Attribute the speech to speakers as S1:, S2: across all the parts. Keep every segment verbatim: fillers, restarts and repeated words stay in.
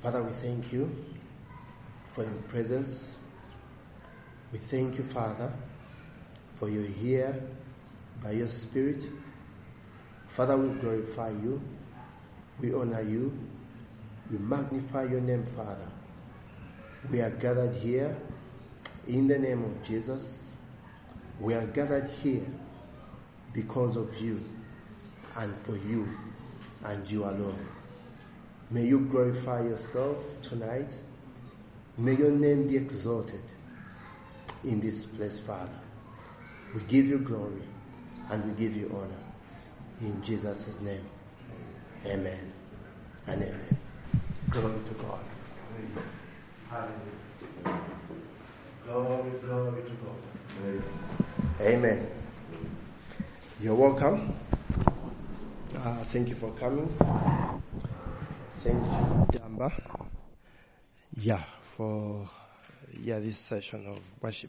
S1: Father, we thank you for your presence. We thank you, Father, for you're here by your Spirit. Father, we glorify you. We honor you. We magnify your name, Father. We are gathered here in the name of Jesus. We are gathered here because of you and for you and you alone. May you glorify yourself tonight. May your name be exalted in this place, Father. We give you glory and we give you honor. In Jesus' name, amen and amen. Glory to God. Hallelujah. Glory, glory to God. Amen. You're welcome. Uh, thank you for coming. Thank you, Damba. Yeah, for yeah this session of worship.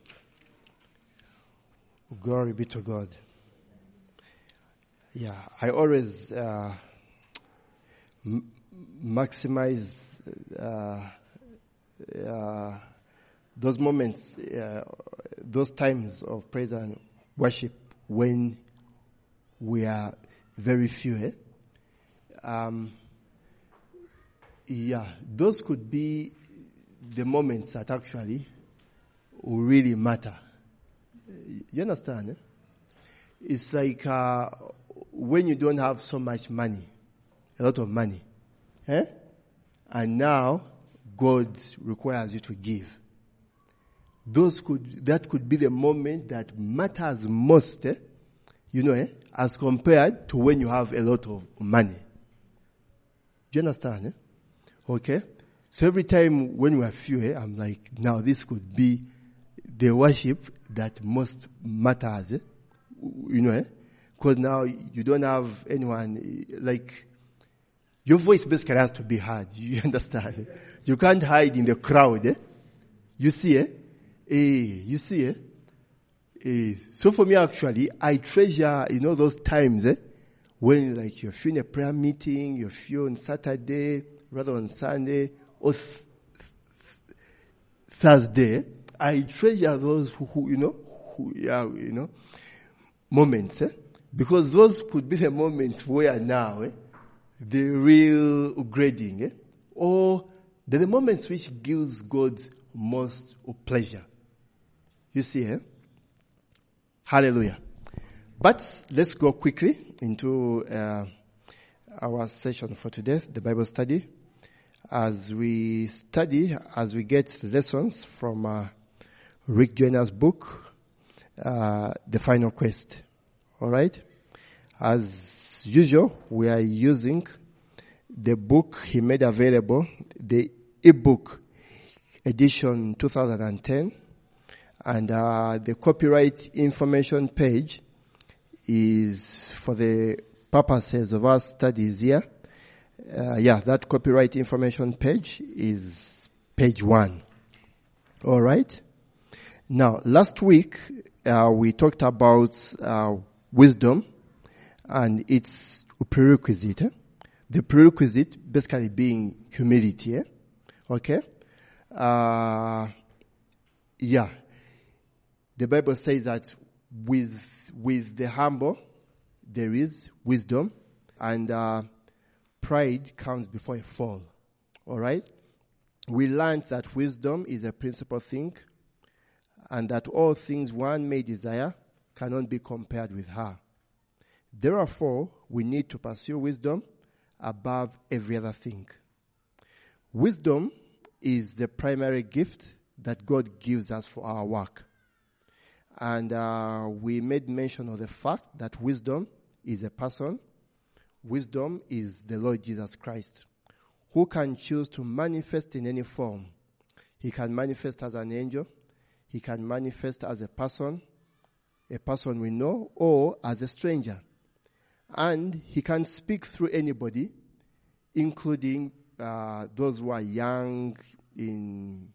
S1: Glory be to God. Yeah, I always uh, m- maximize uh, uh, those moments, uh, those times of praise and worship when we are very few. Eh? Um, yeah, those could be the moments that actually will really matter. You understand? Eh? It's like uh, when you don't have so much money, a lot of money, eh? And now God requires you to give. Those could that could be the moment that matters most, eh? You know, eh? As compared to when you have a lot of money. Do you understand? Eh? Okay? So every time when we are few, eh, I'm like, now this could be the worship that most matters. Eh? You know, eh? Because now you don't have anyone, like, your voice basically has to be heard. You understand? You can't hide in the crowd. Eh? You see, eh? Eh, you see, eh? Eh. So for me, actually, I treasure, you know, those times, eh? When, like, you're feeling a prayer meeting, you're feeling on Saturday, rather on Sunday, or th- th- Thursday. I treasure those who, who you know, who, yeah, you know, moments, eh? Because those could be the moments where now, eh, the real grading, eh? Or the, the moments which gives God most pleasure. You see, eh? Hallelujah. But let's go quickly into uh, our session for today, the Bible study. As we study, as we get lessons from uh, Rick Joyner's book, uh, The Final Quest. All right? As usual, we are using the book he made available, the ebook edition two thousand ten, and uh, the copyright information page is for the purposes of our studies here. Uh, yeah, that copyright information page is page one. All right? Now, last week, uh, we talked about uh, wisdom and its prerequisite. Eh? The prerequisite basically being humility. Eh? Okay? Uh, yeah. The Bible says that with, with the humble, there is wisdom, and uh, pride comes before a fall. All right? We learned that wisdom is a principal thing, and that all things one may desire cannot be compared with her. Therefore, we need to pursue wisdom above every other thing. Wisdom is the primary gift that God gives us for our work. And uh, we made mention of the fact that wisdom is a person. Wisdom is the Lord Jesus Christ, who can choose to manifest in any form. He can manifest as an angel. He can manifest as a person, a person we know, or as a stranger. And he can speak through anybody, including uh, those who are young in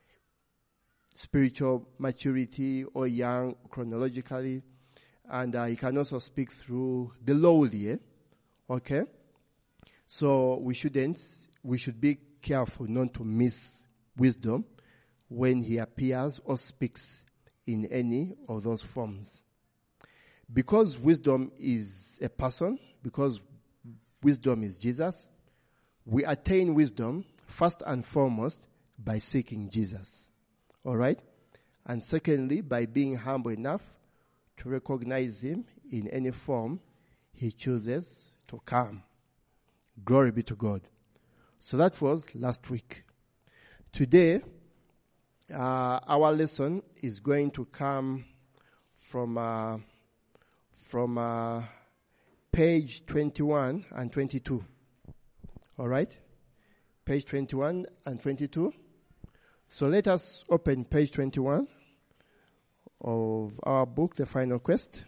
S1: spiritual maturity or young chronologically. And uh, he can also speak through the lowly. Eh? Okay? So we shouldn't, we should be careful not to miss wisdom when he appears or speaks in any of those forms. Because wisdom is a person, because wisdom is Jesus, we attain wisdom first and foremost by seeking Jesus. All right? And secondly, by being humble enough to recognize him in any form he chooses to come. Glory be to God. So that was last week. Today, uh, our lesson is going to come from uh, from uh, page twenty-one and twenty-two. All right? Page twenty-one and twenty-two. So let us open page twenty-one of our book, The Final Quest.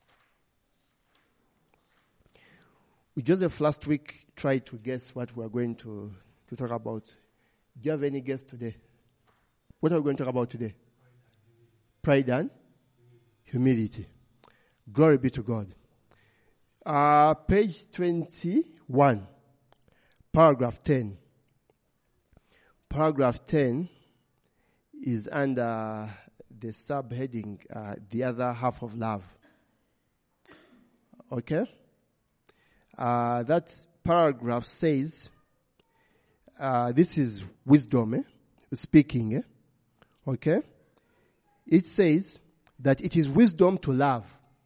S1: Joseph last week tried to guess what we are going to, to talk about. Do you have any guess today? What are we going to talk about today? Pride and humility. Glory be to God. Uh, page twenty-one, paragraph ten. Paragraph ten is under the subheading, uh, the other half of love. Okay? Uh, that paragraph says, uh, this is wisdom, eh? speaking, eh? okay? It says that it is wisdom to love.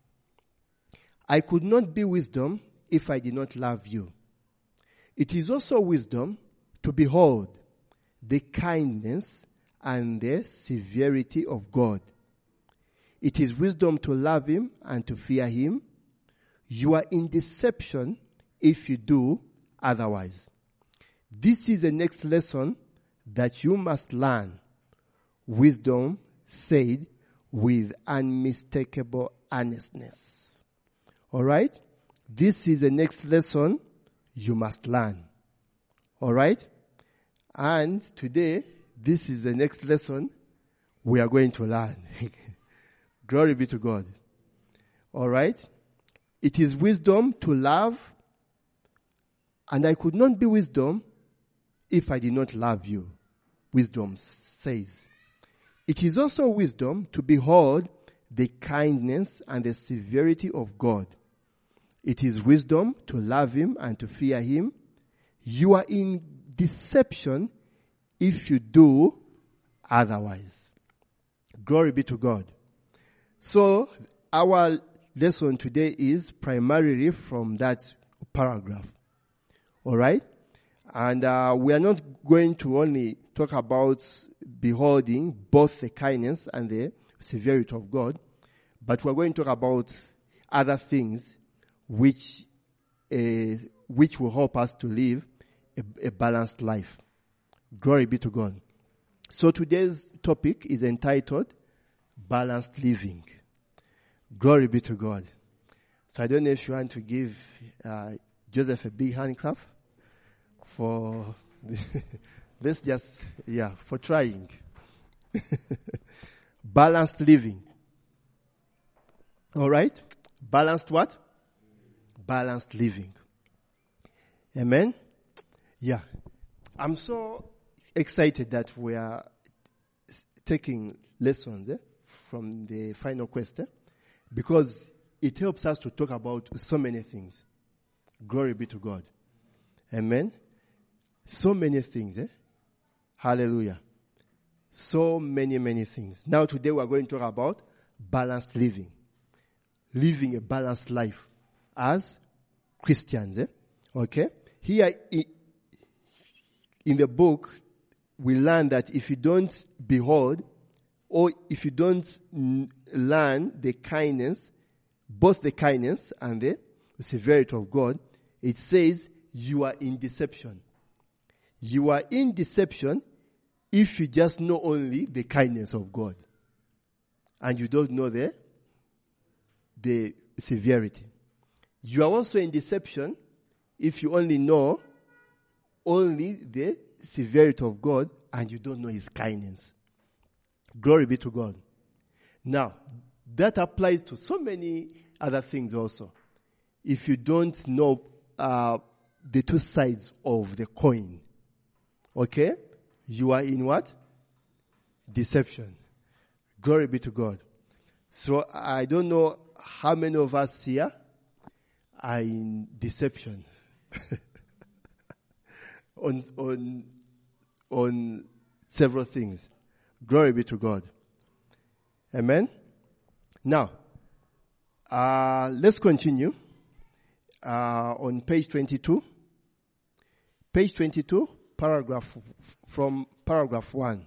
S1: I could not be wisdom if I did not love you. It is also wisdom to behold the kindness and the severity of God. It is wisdom to love him and to fear him. You are in deception if you do otherwise. This is the next lesson that you must learn. Wisdom said with unmistakable earnestness. All right? This is the next lesson you must learn. All right? And today, this is the next lesson we are going to learn. Glory be to God. All right? It is wisdom to love, and I could not be wisdom if I did not love you. Wisdom says. It is also wisdom to behold the kindness and the severity of God. It is wisdom to love him and to fear him. You are in deception if you do otherwise. Glory be to God. So, our lesson today is primarily from that paragraph. All right? And uh, we are not going to only talk about beholding both the kindness and the severity of God, but we're going to talk about other things which uh, which will help us to live a, a balanced life. Glory be to God. So today's topic is entitled Balanced Living. Glory be to God. So I don't know if you want to give uh, Joseph a big hand clap for let's just yeah for trying. Balanced living. All right? Balanced what? Balanced living. Amen? Yeah. I'm so excited that we are taking lessons eh, from the final quest eh, because it helps us to talk about so many things. Glory be to God. Amen? So many things. Eh? Hallelujah. So many, many things. Now today we are going to talk about balanced living. Living a balanced life as Christians. Eh? Okay? Here in the book, we learn that if you don't behold, or if you don't learn the kindness, both the kindness and the severity of God, it says you are in deception. You are in deception if you just know only the kindness of God and you don't know the, the severity. You are also in deception if you only know only the severity of God and you don't know his kindness. Glory be to God. Now, that applies to so many other things also. If you don't know uh, the two sides of the coin, okay, you are in what? Deception. Glory be to God. So I don't know how many of us here are in deception on on on several things. Glory be to God. Amen. Now, uh, let's continue uh, on page twenty-two. Page twenty-two, paragraph from paragraph one.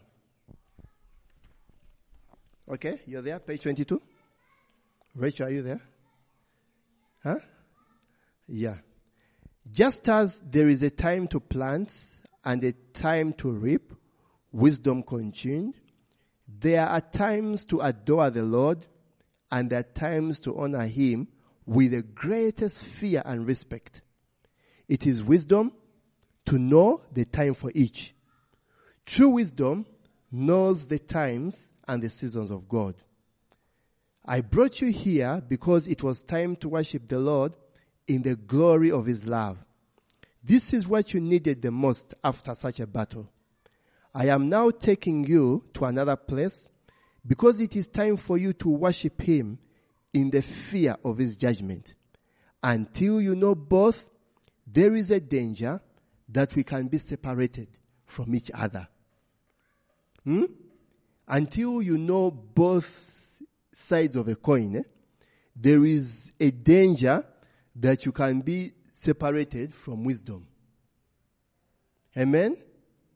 S1: Okay, you're there? Page twenty-two? Rachel, are you there? Huh? Yeah. Just as there is a time to plant and a time to reap, wisdom continued, there are times to adore the Lord and there are times to honor Him with the greatest fear and respect. It is wisdom to know the time for each. True wisdom knows the times and the seasons of God. I brought you here because it was time to worship the Lord in the glory of His love. This is what you needed the most after such a battle. I am now taking you to another place because it is time for you to worship Him in the fear of His judgment. Until you know both, there is a danger that we can be separated from each other. Hmm? Until you know both sides of a coin, eh, there is a danger that you can be separated from wisdom. Amen?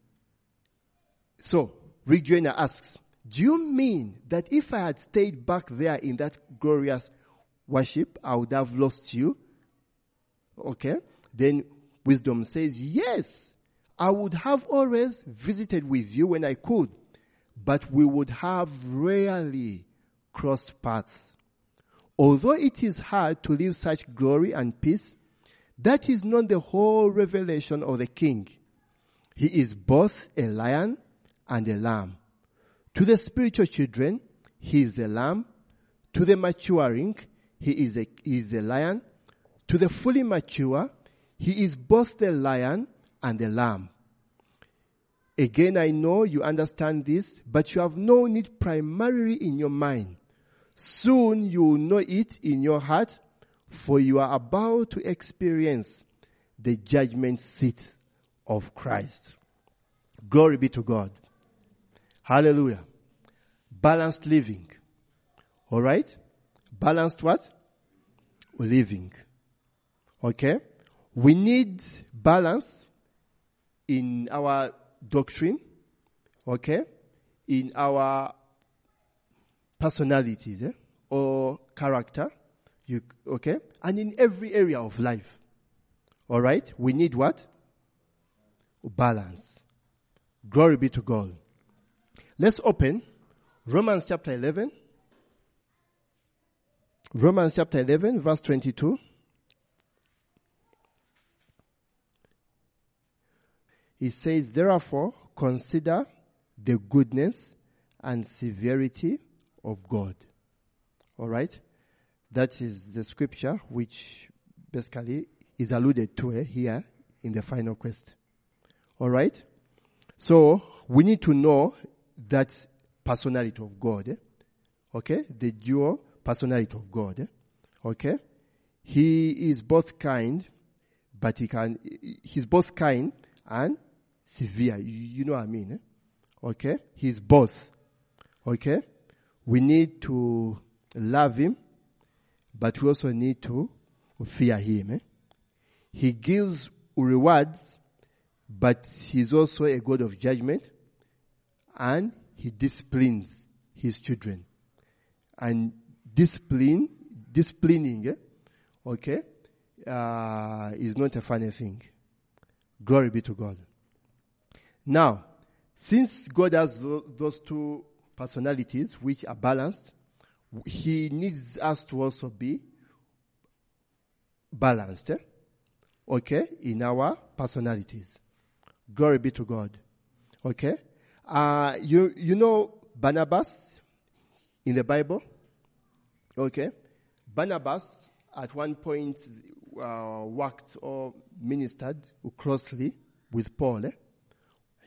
S1: So, Rick Joyner asks, do you mean that if I had stayed back there in that glorious worship, I would have lost you? Okay. Then wisdom says, yes, I would have always visited with you when I could, but we would have rarely crossed paths. Although it is hard to live such glory and peace, that is not the whole revelation of the King. He is both a lion and a lamb. To the spiritual children, he is a lamb. To the maturing, he is a, he is a lion. To the fully mature, he is both the lion and the lamb. Again, I know you understand this, but you have known it primarily in your mind. Soon you will know it in your heart, for you are about to experience the judgment seat of Christ. Glory be to God. Hallelujah. Balanced living. All right? Balanced what? Living. Okay? We need balance in our doctrine. Okay? In our personalities, eh? Or character. You, okay? And in every area of life. All right? We need what? Balance. Glory be to God. Let's open Romans chapter eleven. Romans chapter eleven, verse twenty-two. It says, therefore, consider the goodness and severity of God. All right? That is the scripture which basically is alluded to eh, here in the final quest. All right? So, we need to know that personality of God. Eh? Okay? The dual personality of God. Eh? Okay? He is both kind, but he can, he's both kind and severe. You, you know what I mean? Eh? Okay? He's both. Okay? We need to love him, but we also need to fear him. Eh? He gives rewards, but he's also a God of judgment, and he disciplines his children. And discipline, disciplining, eh? okay, uh, is not a funny thing. Glory be to God. Now, since God has those two personalities which are balanced, he needs us to also be balanced, eh? okay, in our personalities. Glory be to God. Okay? Uh, you, you know Barnabas in the Bible? Okay? Barnabas at one point uh, worked or ministered closely with Paul. Eh?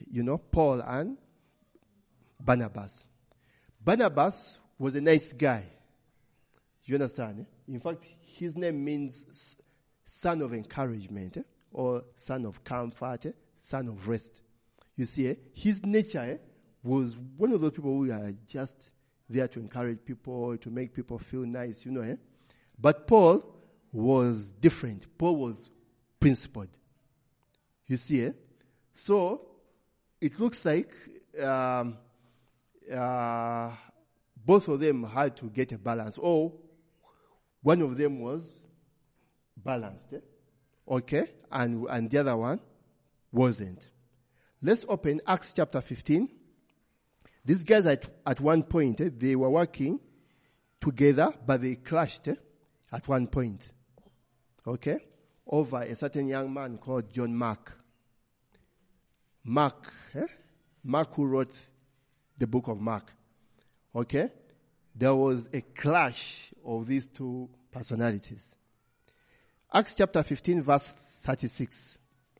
S1: you know, Paul and Barnabas. Barnabas was a nice guy. You understand? Eh? In fact, his name means son of encouragement, eh? Or son of comfort, eh? Son of rest. You see, eh? His nature eh? was one of those people who are just there to encourage people, to make people feel nice, you know. Eh? But Paul was different. Paul was principled. You see, eh? So it looks like um, uh, both of them had to get a balance. Or one of them was balanced. Eh? Okay? And, and the other one wasn't. Let's open Acts chapter fifteen. These guys at, at one point, eh, they were working together, but they clashed eh, at one point. Okay? Over a certain young man called John Mark. Mark, eh? Mark who wrote the book of Mark. Okay? There was a clash of these two personalities. Acts chapter fifteen, verse thirty-six.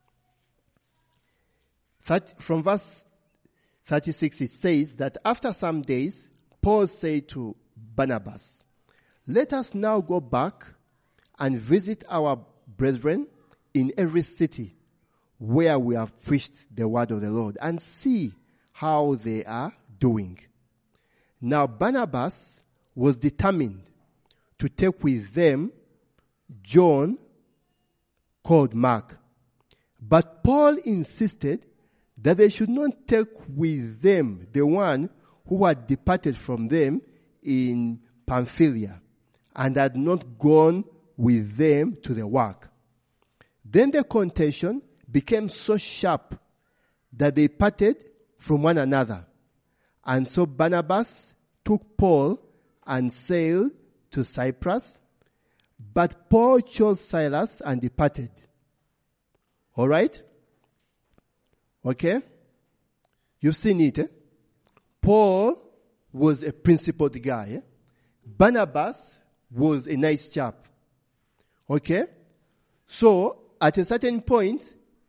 S1: thirty, from verse thirty-six, it says that after some days, Paul said to Barnabas, "Let us now go back and visit our brethren in every city where we have preached the word of the Lord and see how they are doing." Now Barnabas was determined to take with them John called Mark. But Paul insisted that they should not take with them the one who had departed from them in Pamphylia and had not gone with them to the work. Then the contention became so sharp that they parted from one another. And so Barnabas took Paul and sailed to Cyprus, but Paul chose Silas and departed. All right? Okay? You've seen it. Eh? Paul was a principled guy. Eh? Barnabas was a nice chap. Okay? So, at a certain point,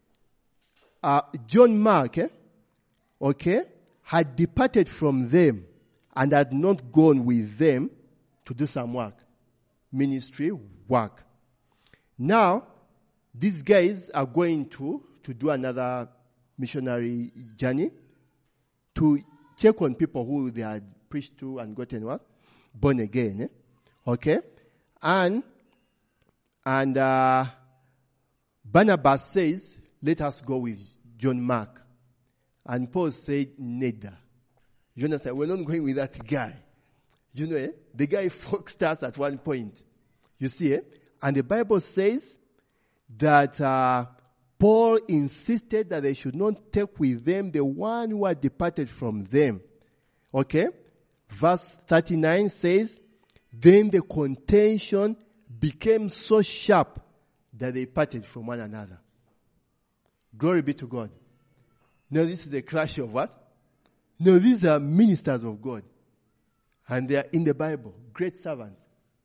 S1: uh, John Mark, eh, okay, had departed from them and had not gone with them to do some work. Ministry work. Now, these guys are going to, to do another missionary journey to check on people who they had preached to and gotten what? Born again. Eh? Okay? And, and, uh, Barnabas says, "Let us go with John Mark." And Paul said, "Neither." You understand? We're not going with that guy. You know, eh? The guy foxed us at one point. You see, eh? And the Bible says that uh, Paul insisted that they should not take with them the one who had departed from them. Okay? Verse thirty-nine says, "Then the contention became so sharp that they parted from one another." Glory be to God. Now this is a clash of what? No, these are ministers of God. And they are in the Bible. Great servants.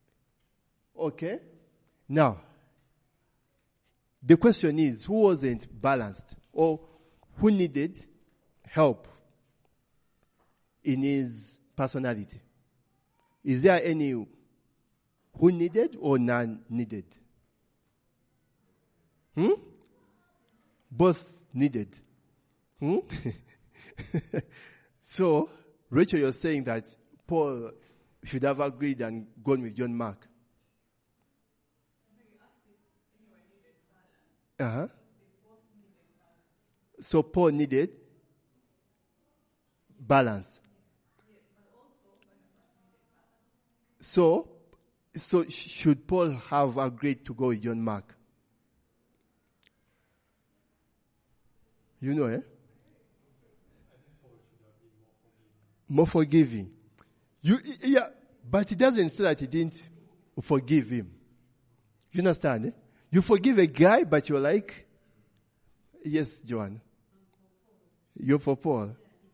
S1: Okay? Now, the question is, who wasn't balanced? Or who needed help in his personality? Is there any who needed or none needed? Hmm? Both needed. Hmm? So, Rachel, you're saying that Paul should have agreed and gone with John Mark. Uh-huh. So Paul needed balance. So, so should Paul have agreed to go with John Mark? You know, eh? More forgiving. You, yeah, but it doesn't say that he didn't forgive him. You understand? Eh? You forgive a guy, but you're like, yes, Joanne. You're for Paul.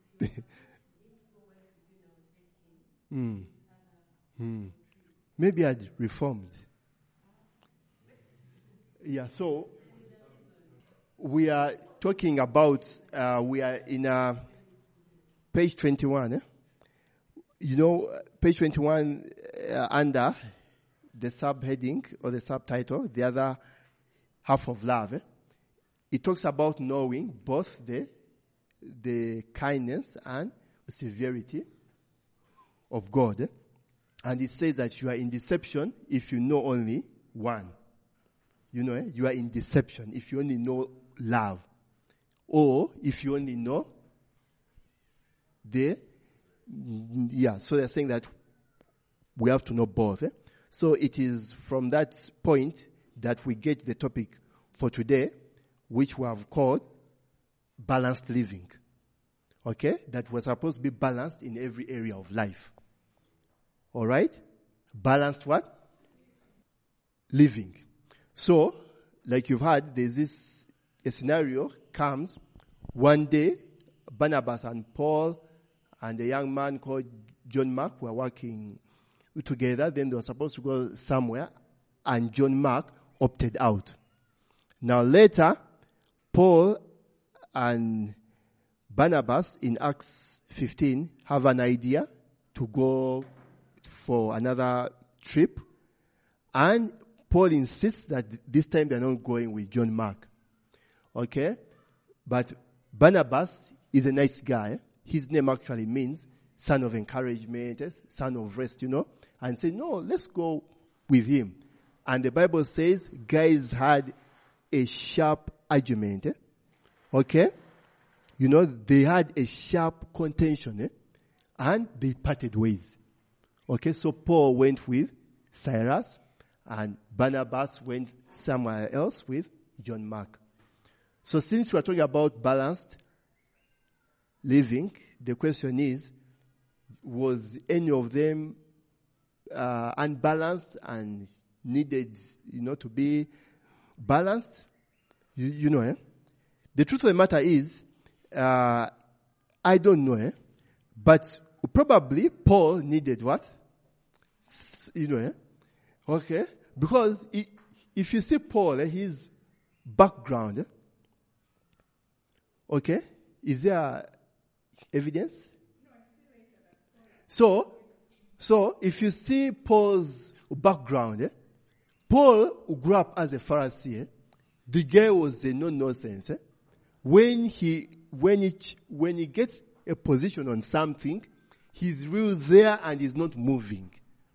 S1: mm. Mm. Maybe I'd reformed. Yeah, so we are talking about, uh, we are in uh, page twenty-one. Eh? You know, page twenty-one uh, under the subheading or the subtitle, the other half of love. Eh? It talks about knowing both the the kindness and severity of God. Eh? And it says that you are in deception if you know only one. You know, eh? You are in deception if you only know love. Or if you only know the, yeah, so they're saying that we have to know both. Eh? So it is from that point that we get the topic for today, which we have called balanced living. Okay? That was supposed to be balanced in every area of life. All right? Balanced what? Living. So, like you've heard, there's this a scenario comes one day, Barnabas and Paul and a young man called John Mark were working together. Then they were supposed to go somewhere, and John Mark opted out. Now later, Paul and Barnabas in Acts fifteen have an idea to go for another trip, and Paul insists that this time they're not going with John Mark. Okay? But Barnabas is a nice guy. His name actually means son of encouragement, son of rest, you know. And say, no, let's go with him. And the Bible says guys had a sharp argument. Eh? Okay? You know, they had a sharp contention. Eh? And they parted ways. Okay? So Paul went with Cyrus, and Barnabas went somewhere else with John Mark. So since we are talking about balanced living, the question is, was any of them uh, unbalanced and needed, you know, to be balanced? You, you know, eh? The truth of the matter is, uh, I don't know, eh? But probably Paul needed what? You know, eh? Okay? Because it, if you see Paul, eh, his background, eh? Okay? Is there evidence? So, so if you see Paul's background, eh? Paul grew up as a Pharisee. Eh? The guy was a no-nonsense. Eh? When he, when he, when he gets a position on something, he's real there and he's not moving.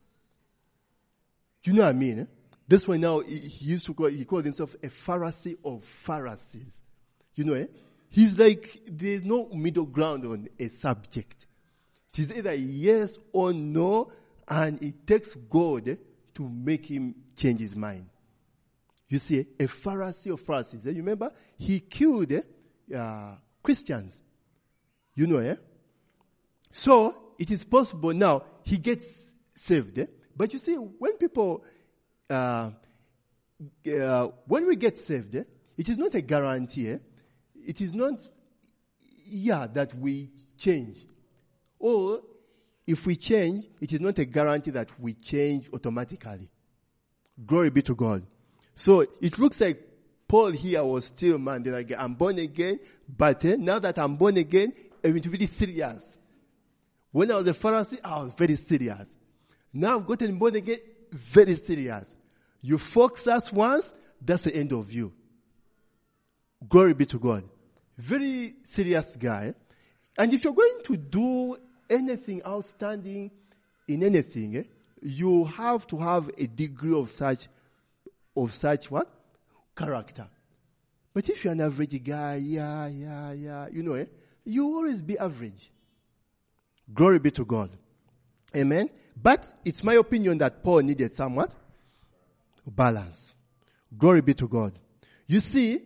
S1: You know what I mean? Eh? This one now, he, he used to call, he called himself a Pharisee of Pharisees. You know, eh? He's like, there's no middle ground on a subject. It is either yes or no, and it takes God eh, to make him change his mind. You see, a Pharisee of Pharisees. Eh? You remember? He killed eh, uh, Christians. You know, eh? So, it is possible now, he gets saved. Eh? But you see, when people, uh, uh, when we get saved, eh, it is not a guarantee. Eh? It is not, yeah, that we change. Or, if we change, it is not a guarantee that we change automatically. Glory be to God. So, it looks like Paul here was still, man, they're like, I'm born again, but eh, now that I'm born again, I'm really serious. When I was a Pharisee, I was very serious. Now I've gotten born again, very serious. You fox us once, that's the end of you. Glory be to God. Very serious guy. And if you're going to do anything outstanding in anything, eh, you have to have a degree of such, of such what? Character. But if you're an average guy, yeah, yeah, yeah, you know, eh, you always be average. Glory be to God. Amen. But it's my opinion that Paul needed somewhat balance. Glory be to God. You see,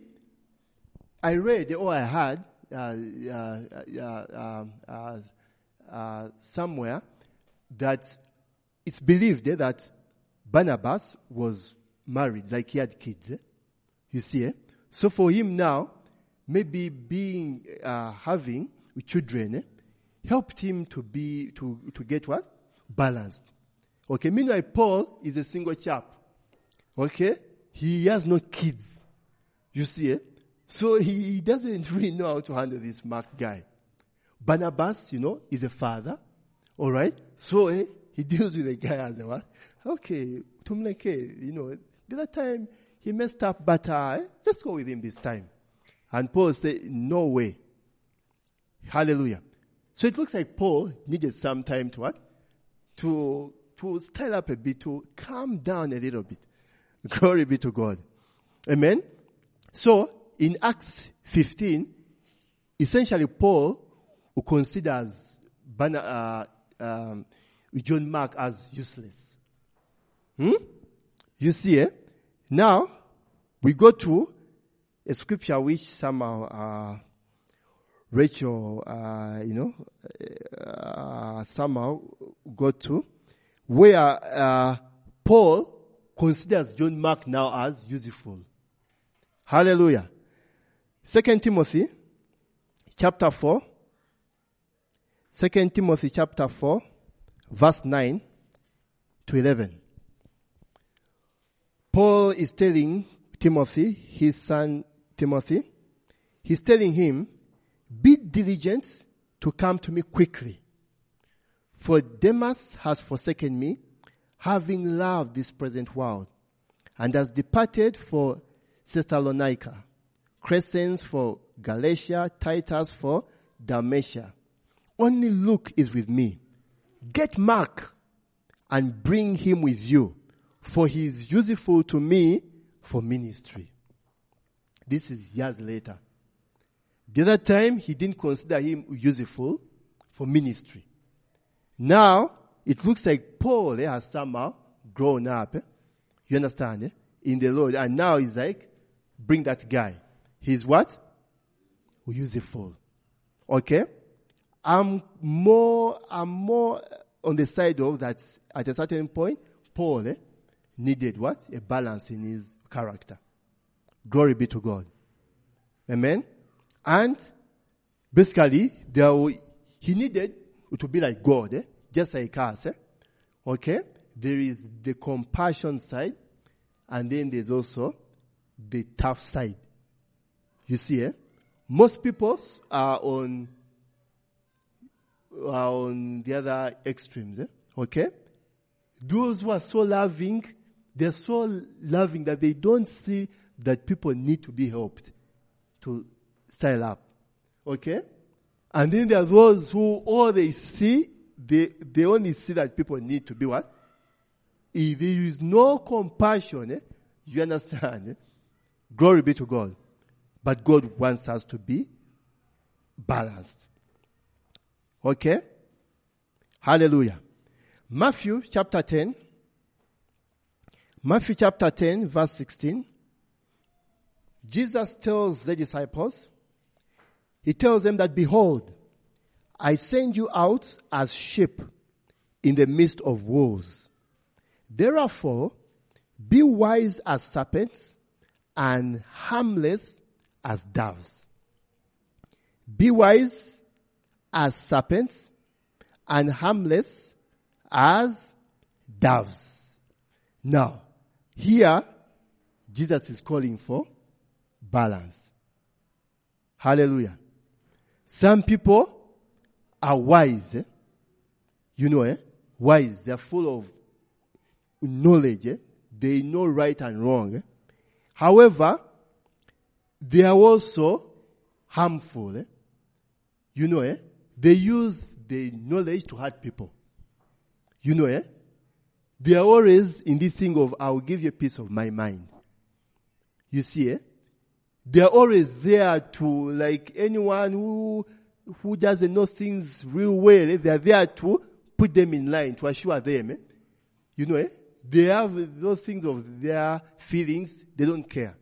S1: I read or I heard uh, uh, uh, uh, uh, somewhere that it's believed eh, that Barnabas was married, like he had kids. Eh? You see, eh? So for him now, maybe being uh, having children eh, helped him to be to to get what? Balanced. Okay, meanwhile Paul is a single chap. Okay? He has no kids. You see, eh? So he doesn't really know how to handle this Mark guy. Barnabas, you know, is a father. All right. So eh, he deals with the guy as a what? Okay, Tumleke, you know, the other time he messed up, but uh, let's go with him this time. And Paul said, no way. Hallelujah. So it looks like Paul needed some time to what? To, to style up a bit, to calm down a little bit. Glory be to God. Amen. So in Acts fifteen, essentially Paul, who considers uh, um, John Mark as useless. Hmm? You see, eh? Now, we go to a scripture which somehow, uh, Rachel, uh, you know, uh, somehow got to, where, uh, Paul considers John Mark now as useful. Hallelujah. Second Timothy, chapter four. Second Timothy, chapter four, verse nine to eleven. Paul is telling Timothy, his son Timothy, he's telling him, be diligent to come to me quickly. For Demas has forsaken me, having loved this present world, and has departed for Thessalonica, Crescens for Galatia, Titus for Dalmatia. Only Luke is with me. Get Mark and bring him with you, for he is useful to me for ministry. This is years later. The other time, he didn't consider him useful for ministry. Now, it looks like Paul eh, has somehow grown up. Eh? You understand? Eh? In the Lord. And now he's like, bring that guy. He's what? Useful. Okay? I'm more, I'm more on the side of that at a certain point, Paul eh, needed what? A balance in his character. Glory be to God. Amen? And basically, there he needed to be like God, eh? Just like us. Eh? Okay? There is the compassion side, and then there's also the tough side. You see, eh? Most people are on, are on the other extremes. Eh? Okay? Those who are so loving, they're so loving that they don't see that people need to be helped to style up. Okay? And then there are those who all they see, they, they only see that people need to be what? If there is no compassion, eh, you understand? Eh? Glory be to God. But God wants us to be balanced. Okay? Hallelujah. Matthew chapter ten. Matthew chapter ten, verse sixteen. Jesus tells the disciples, he tells them that, behold, I send you out as sheep in the midst of wolves. Therefore, be wise as serpents and harmless as doves. Be wise as serpents and harmless as doves. Now, here, Jesus is calling for balance. Hallelujah. Some people are wise. Eh? You know, eh? Wise. They're full of knowledge. Eh? They know right and wrong. Eh? However, they are also harmful. Eh? You know, eh? They use the knowledge to hurt people. You know, eh? They are always in this thing of, I will give you a piece of my mind. You see, eh? They are always there to, like anyone who who doesn't know things real well, eh? They are there to put them in line, to assure them. Eh? You know, eh? They have those things of their feelings. They don't care.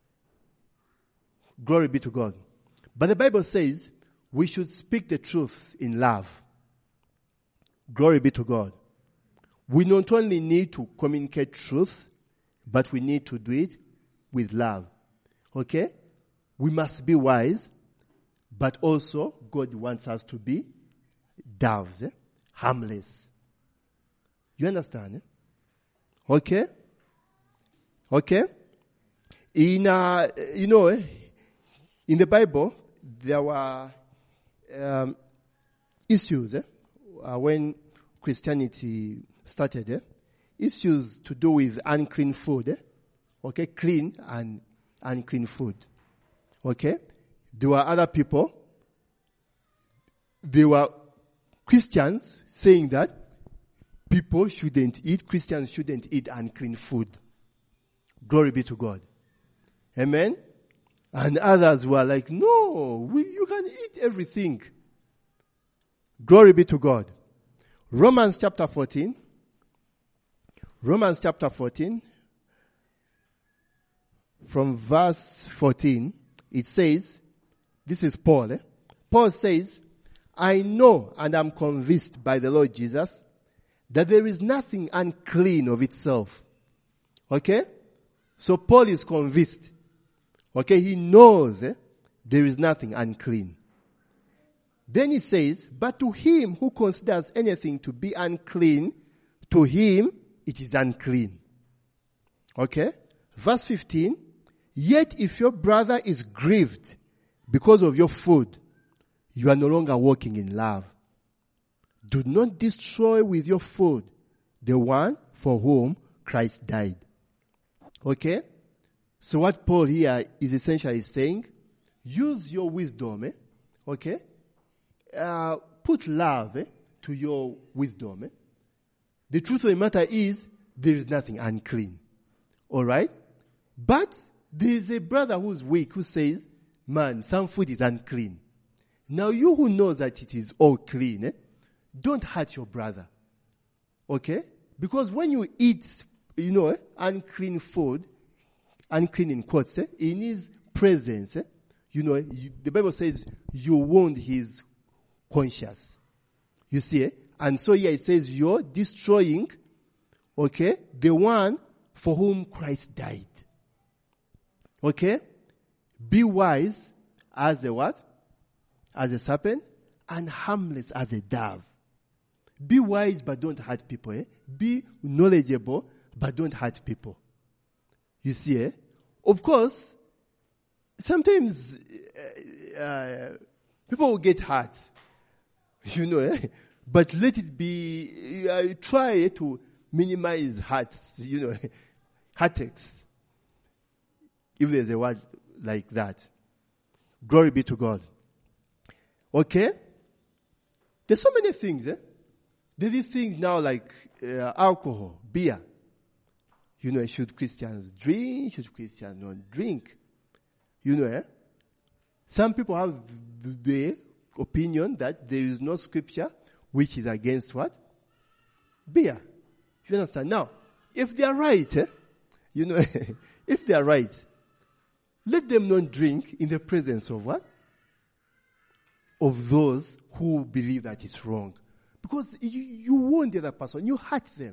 S1: Glory be to God. But the Bible says we should speak the truth in love. Glory be to God. We not only need to communicate truth, but we need to do it with love. Okay? We must be wise, but also God wants us to be doves, eh? Harmless. You understand? Eh? Okay? Okay? In, uh, you know, eh, in the Bible, there were um, issues eh, uh, when Christianity started. Eh, issues to do with unclean food. Eh, okay, clean and unclean food. Okay, there were other people. There were Christians saying that people shouldn't eat, Christians shouldn't eat unclean food. Glory be to God. Amen? And others were like, no, we, you can eat everything. Glory be to God. Romans chapter fourteen. Romans chapter fourteen. From verse fourteen, it says, this is Paul. Eh? Paul says, I know and am convinced by the Lord Jesus that there is nothing unclean of itself. Okay? So Paul is convinced. Okay? He knows eh, there is nothing unclean. Then he says, but to him who considers anything to be unclean, to him it is unclean. Okay? Verse fifteen, yet if your brother is grieved because of your food, you are no longer walking in love. Do not destroy with your food the one for whom Christ died. Okay? So what Paul here is essentially saying, use your wisdom, eh? Okay? Uh, put love eh, to your wisdom. Eh? The truth of the matter is, there is nothing unclean. Alright? But there is a brother who's weak who says, man, some food is unclean. Now you who know that it is all clean, eh, don't hurt your brother. Okay? Because when you eat, you know, eh, unclean food, unclean in quotes, eh, in his presence, eh, you know, you, the Bible says you wound his conscience. You see, eh? And so here it says you're destroying, okay, the one for whom Christ died. Okay? Be wise as a what? As a serpent, and harmless as a dove. Be wise, but don't hurt people. Eh? Be knowledgeable, but don't hurt people. You see, eh? Of course, sometimes uh, uh, people will get hurt. You know, eh? But let it be, uh, try to minimize hurts, you know, heartaches. If there's a word like that. Glory be to God. Okay? There's so many things, eh? There's these things now like uh, alcohol, beer. You know, should Christians drink? Should Christians not drink? You know, eh? Some people have the opinion that there is no scripture which is against what? Beer. You understand? Now, if they are right, eh? You know, if they are right, let them not drink in the presence of what? Of those who believe that it's wrong. Because you, you wound the other person, you hurt them.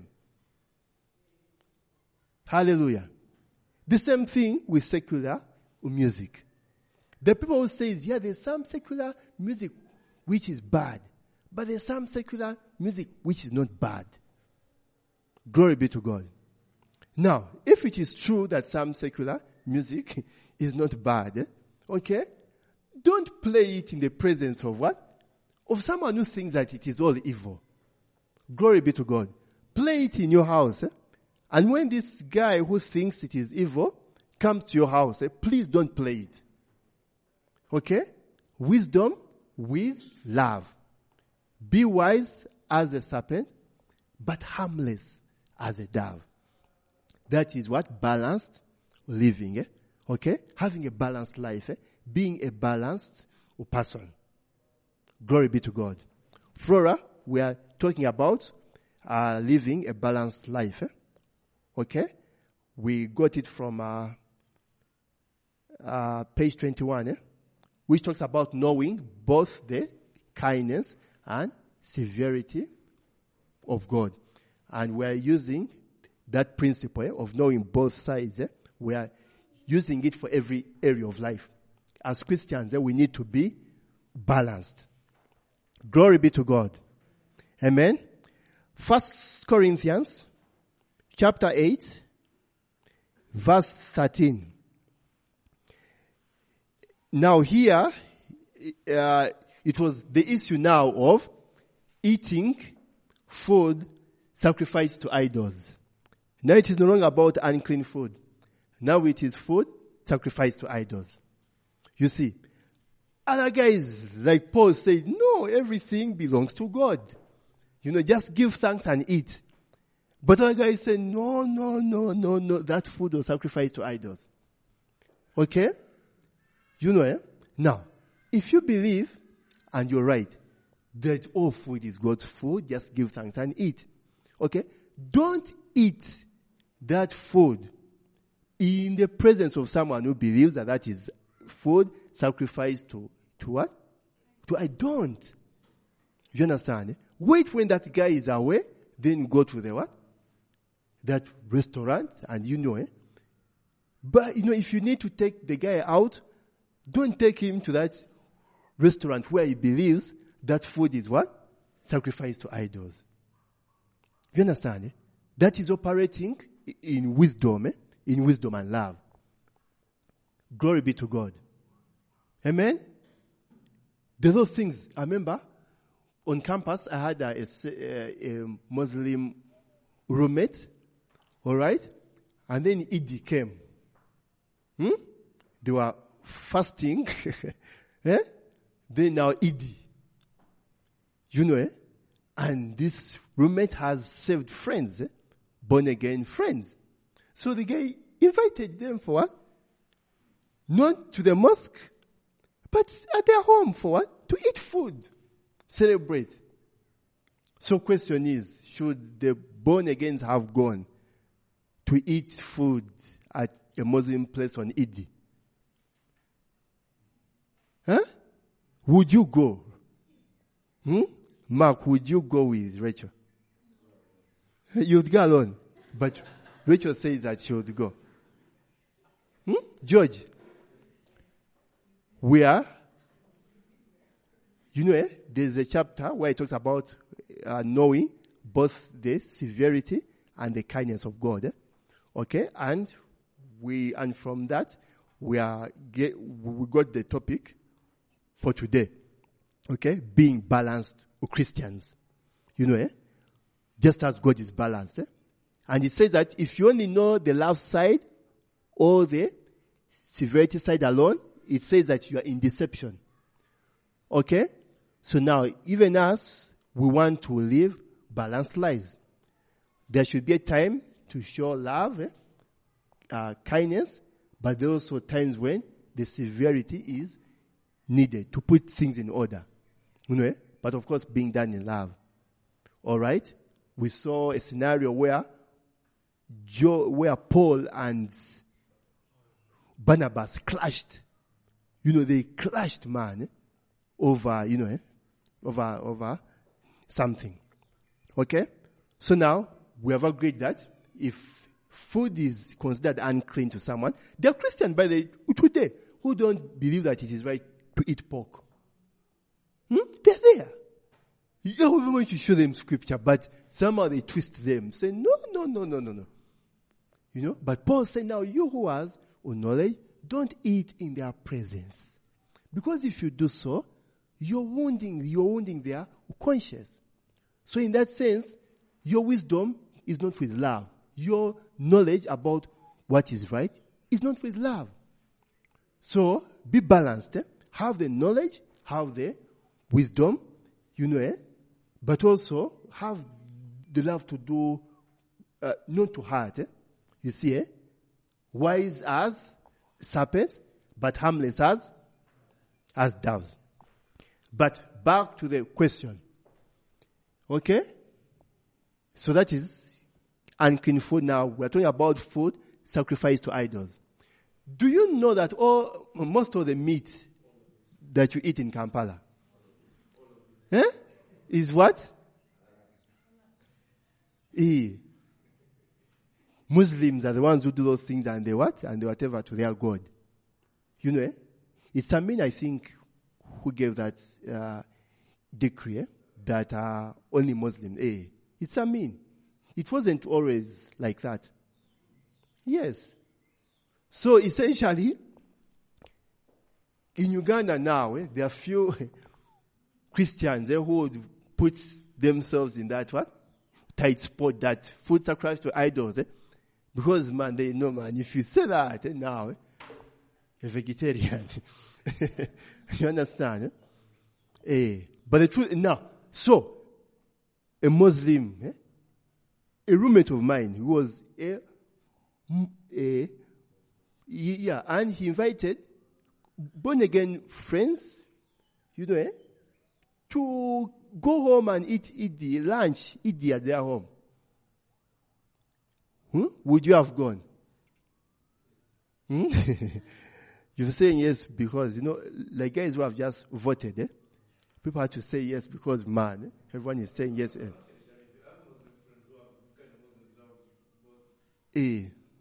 S1: Hallelujah. The same thing with secular music. The people who say, yeah, there's some secular music which is bad, but there's some secular music which is not bad. Glory be to God. Now, if it is true that some secular music is not bad, eh? Okay, don't play it in the presence of what? Of someone who thinks that it is all evil. Glory be to God. Play it in your house. Eh? And when this guy who thinks it is evil comes to your house, eh, please don't play it. Okay? Wisdom with love. Be wise as a serpent, but harmless as a dove. That is what? Balanced living. Eh? Okay? Having a balanced life. Eh? Being a balanced person. Glory be to God. Flora, we are talking about uh, living a balanced life. Eh? Okay? We got it from uh, uh, page twenty-one, eh? Which talks about knowing both the kindness and severity of God. And we are using that principle eh, of knowing both sides. Eh? We are using it for every area of life. As Christians, eh, we need to be balanced. Glory be to God. Amen. First Corinthians chapter eight, verse thirteen. now here, uh, it was the issue now of eating food sacrificed to idols. Now it is no longer about unclean food. Now it is food sacrificed to idols. You see, other guys like Paul said, no, everything belongs to God. You know, just give thanks and eat. But other guys say, no, no, no, no, no, that food was sacrificed to idols. Okay? You know, eh? Now, if you believe, and you're right, that all food is God's food, just give thanks and eat. Okay? Don't eat that food in the presence of someone who believes that that is food sacrificed to, to what? To I don't. You understand? Eh? Wait when that guy is away, then go to the what? That restaurant, and you know, eh? But, you know, if you need to take the guy out, don't take him to that restaurant where he believes that food is what? Sacrificed to idols. You understand? Eh? That is operating in wisdom, eh? In wisdom and love. Glory be to God. Amen? There's those things. I remember on campus I had a, a, a Muslim roommate, all right? And then Eid came. Hmm? They were fasting. eh? Then now Eid. You know, eh? And this roommate has saved friends, eh? Born again friends. So the guy invited them for what? Not to the mosque, but at their home for what? To eat food. Celebrate. So question is, should the born agains have gone to eat food at a Muslim place on Eid? Huh? Would you go? Hmm? Mark, would you go with Rachel? You'd go alone. But Rachel says that she would go. Hmm? George, where, you know, eh, there's a chapter where it talks about uh, knowing both the severity and the kindness of God. Eh? Okay, and we and from that we are get, we got the topic for today. Okay, being balanced with Christians. You know, eh? Just as God is balanced. Eh? And it says that if you only know the love side or the severity side alone, it says that you are in deception. Okay? So now, even us, we want to live balanced lives. There should be a time to show love, eh? uh, kindness, but there are also times when the severity is needed to put things in order. You know, eh? But of course, being done in love. All right? We saw a scenario where Jo- where Paul and Barnabas clashed. You know, they clashed, man, eh? over, you know, eh? over, over something. Okay? So now, we have agreed that if food is considered unclean to someone, they're Christian by the today who don't believe that it is right to eat pork. Hmm? They're there. You don't want to show them scripture, but somehow they twist them, say, no, no, no, no, no, no. You know, but Paul said, now you who has knowledge, don't eat in their presence. Because if you do so, you're wounding, you're wounding their conscience. So in that sense, your wisdom is not with love. Your knowledge about what is right is not with love. So be balanced. Eh? Have the knowledge, have the wisdom, you know, eh? But also have the love to do, uh, not to hurt. Eh? You see, eh? Wise as serpents, but harmless as, as doves. But back to the question. Okay? So that is unclean food now. We're talking about food sacrificed to idols. Do you know that all, most of the meat that you eat in Kampala eh, is what? Eh. Muslims are the ones who do those things and they what? And they whatever to their God. You know, eh? It's Amin, I think, who gave that uh, decree eh, that uh, only Muslims. Eh. It's Amin. It wasn't always like that. Yes. So essentially, in Uganda now, eh, there are few Christians eh, who would put themselves in that what? Tight spot, that food sacrifice to idols. Eh? Because, man, they know, man, if you say that eh, now, eh, you're vegetarian. You understand? Eh? Eh, but the truth, now, so, a Muslim, eh, a roommate of mine, who was a, a, yeah, and he invited born again friends, you know, eh, to go home and eat, eat the lunch, eat the, at their home. Hmm? Would you have gone? Hmm? You're saying yes because, you know, like guys who have just voted, eh? People have to say yes because, man, eh? Everyone is saying yes. Eh? Eh.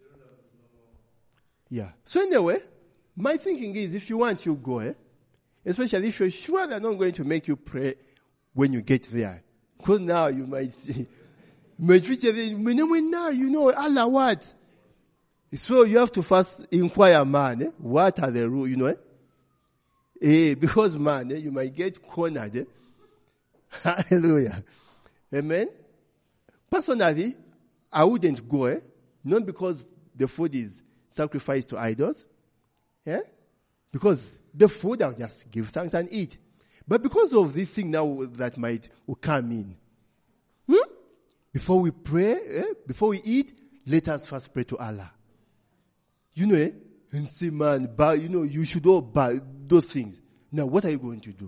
S1: Yeah. So anyway, my thinking is if you want, you go, eh? Especially if you're sure they're not going to make you pray when you get there. Because now you might see, you might reach there, now you know, Allah what? So you have to first inquire, man, eh? What are the rules, you know, eh? Eh, because, man, eh, you might get cornered, eh? Hallelujah. Amen? Personally, I wouldn't go, eh? Not because the food is sacrificed to idols, yeah? Because the food, I'll just give thanks and eat. But because of this thing now that might will come in, hmm? Before we pray, eh? Before we eat, let us first pray to Allah. You know, eh? And say, man, but you know, you should all buy those things. Now, what are you going to do?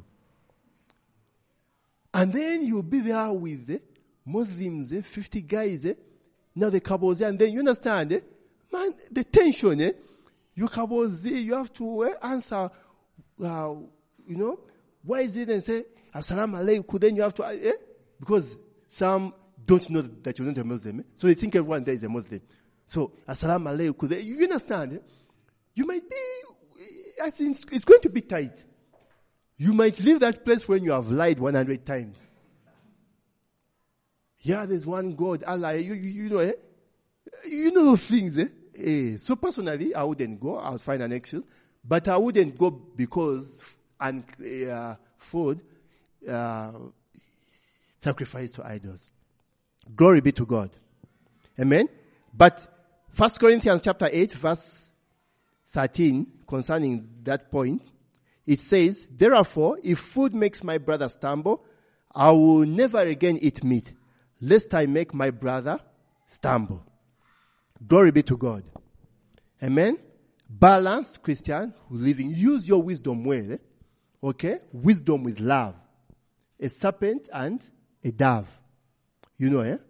S1: And then you'll be there with eh, Muslims, eh, fifty guys, eh? Now the couples, and then you understand, eh? Man, the tension, eh? You couples, eh? You have to eh, answer, uh, you know, why is it and say, Assalamu alaikum, then you have to, eh? Because some don't know that you're not a Muslim, eh? So they think everyone there is a Muslim. So, Assalamu alaikum, you understand, eh? You might be, I think it's going to be tight. You might leave that place when you have lied one hundred times. Yeah, there's one God, Allah, you, you, you know, eh? You know those things, eh? eh? So personally, I wouldn't go, I would find an excuse. But I wouldn't go because and uh, food uh, sacrificed to idols. Glory be to God. Amen? But First Corinthians chapter eight, verse thirteen, concerning that point, it says, therefore, if food makes my brother stumble, I will never again eat meat, lest I make my brother stumble. Glory be to God. Amen? Balanced Christian who living, use your wisdom well. Eh? Okay? Wisdom with love. A serpent and a dove. You know, eh?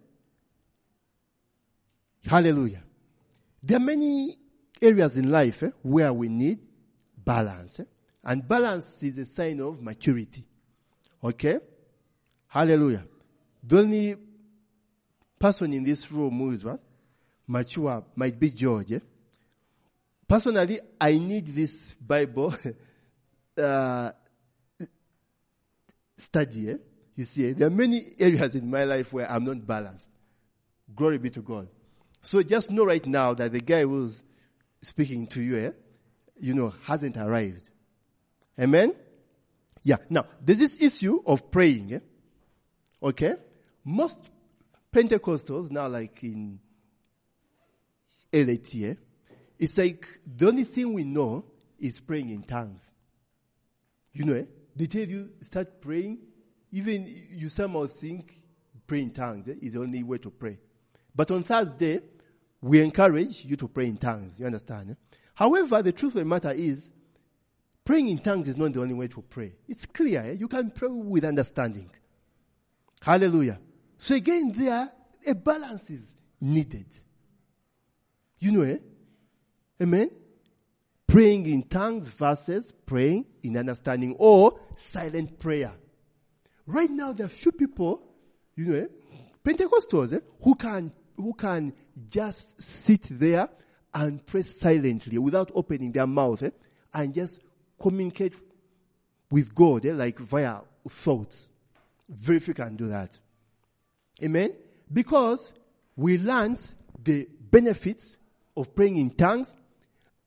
S1: Hallelujah. There are many areas in life eh, where we need balance. Eh? And balance is a sign of maturity. Okay? Hallelujah. The only person in this room who is what? Mature might be George. Eh? Personally, I need this Bible uh, study. Eh? You see, there are many areas in my life where I'm not balanced. Glory be to God. So just know right now that the guy who's speaking to you, eh, you know, hasn't arrived. Amen? Yeah. Now, there's this issue of praying. Eh? Okay? Most Pentecostals, now like in L A T, eh, it's like the only thing we know is praying in tongues. You know, eh? They tell you, start praying. Even you somehow think praying in tongues eh, is the only way to pray. But on Thursday, we encourage you to pray in tongues. You understand? Eh? However, the truth of the matter is, praying in tongues is not the only way to pray. It's clear. Eh? You can pray with understanding. Hallelujah. So again, there, a balance is needed. You know, eh? Amen? Praying in tongues versus praying in understanding or silent prayer. Right now, there are few people, you know, eh? Pentecostals, eh? who can who can just sit there and pray silently without opening their mouth eh? and just communicate with God eh? like via thoughts. Very few can do that. Amen? Because we learned the benefits of praying in tongues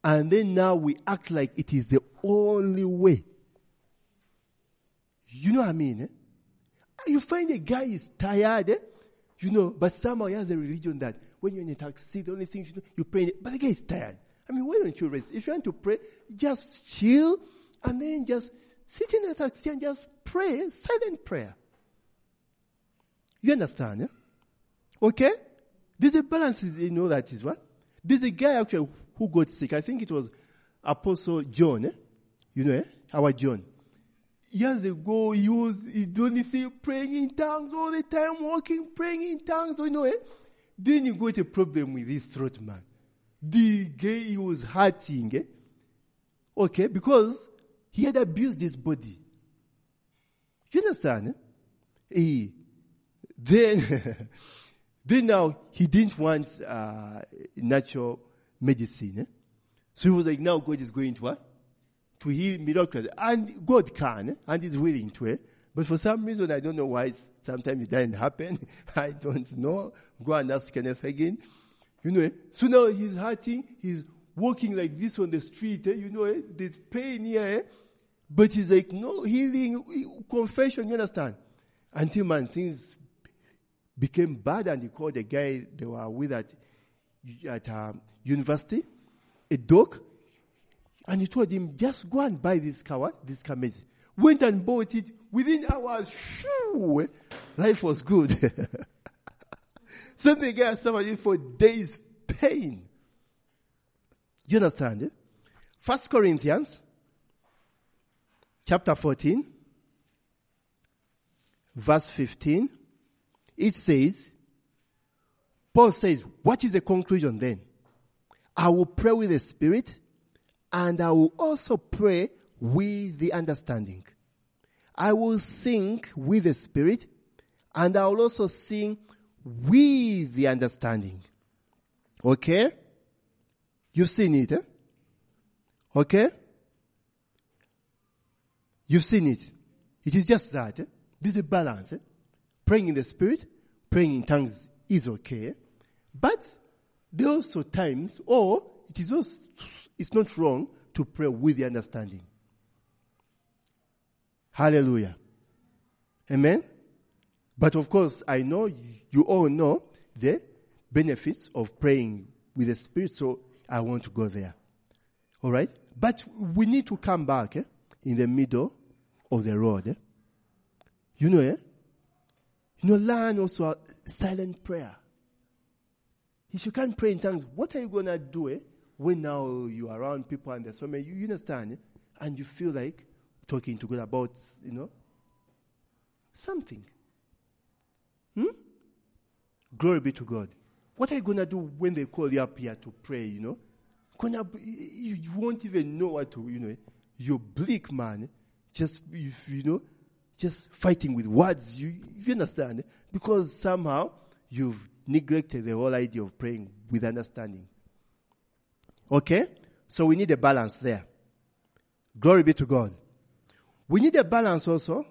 S1: And then now we act like it is the only way. You know what I mean? Eh? You find a guy is tired, eh? You know, but somehow he has a religion that when you're in a taxi, the only thing you do, you pray. But the guy is tired. I mean, why don't you rest? If you want to pray, just chill and then just sit in a taxi and just pray, silent prayer. You understand? Eh? Okay? There's a balance, you know, that is what? There's a guy actually who got sick. I think it was Apostle John, eh? You know, eh? Our John. Years ago, he was, he the only thing praying in tongues all the time, walking, praying in tongues, you know, eh? Then he got a problem with his throat, man. The guy, he was hurting, eh? Okay, because he had abused his body. You understand, eh? He, then, then now, he didn't want, uh, natural medicine, eh? So he was like, now God is going to what? To heal miracles. And God can, eh? And is willing to, eh? But for some reason, I don't know why sometimes it doesn't happen. I don't know. Go and ask Kenneth again. You know, eh? So now he's hurting. He's walking like this on the street, eh? You know, eh? There's pain here, eh? But he's like, no healing, confession, you understand? Until, man, things became bad and he called the guy they were with at, at um, university, a doc, and he told him, just go and buy this car, this car medicine. Went and bought it. Within hours, shoo, life was good. So the guy suffered for days pain. Do you understand? Eh? First Corinthians, chapter fourteen, verse fifteen, it says, Paul says, what is the conclusion then? I will pray with the Spirit, and I will also pray with the understanding. I will sing with the Spirit, and I will also sing with the understanding. Okay? You've seen it, eh? Okay? You've seen it. It is just that. Eh? There's a balance. Eh? Praying in the Spirit, praying in tongues is okay. But there are also times, or it is also, it's not wrong to pray with the understanding. Hallelujah. Amen? But of course, I know you all know the benefits of praying with the Spirit, so I want to go there. All right? But we need to come back eh, in the middle of the road. Eh? You know, eh? You know, learn also a silent prayer. If you can't pray in tongues, what are you going to do eh, when now you're around people and there's so many, you understand, eh? And you feel like talking to God about, you know, something. Hmm? Glory be to God. What are you going to do when they call you up here to pray, you know? Gonna be, you won't even know what to, you know. You're bleak, man. Just, if, you know, just fighting with words. You, you understand? Because somehow you've neglected the whole idea of praying with understanding. Okay? So we need a balance there. Glory be to God. We need a balance also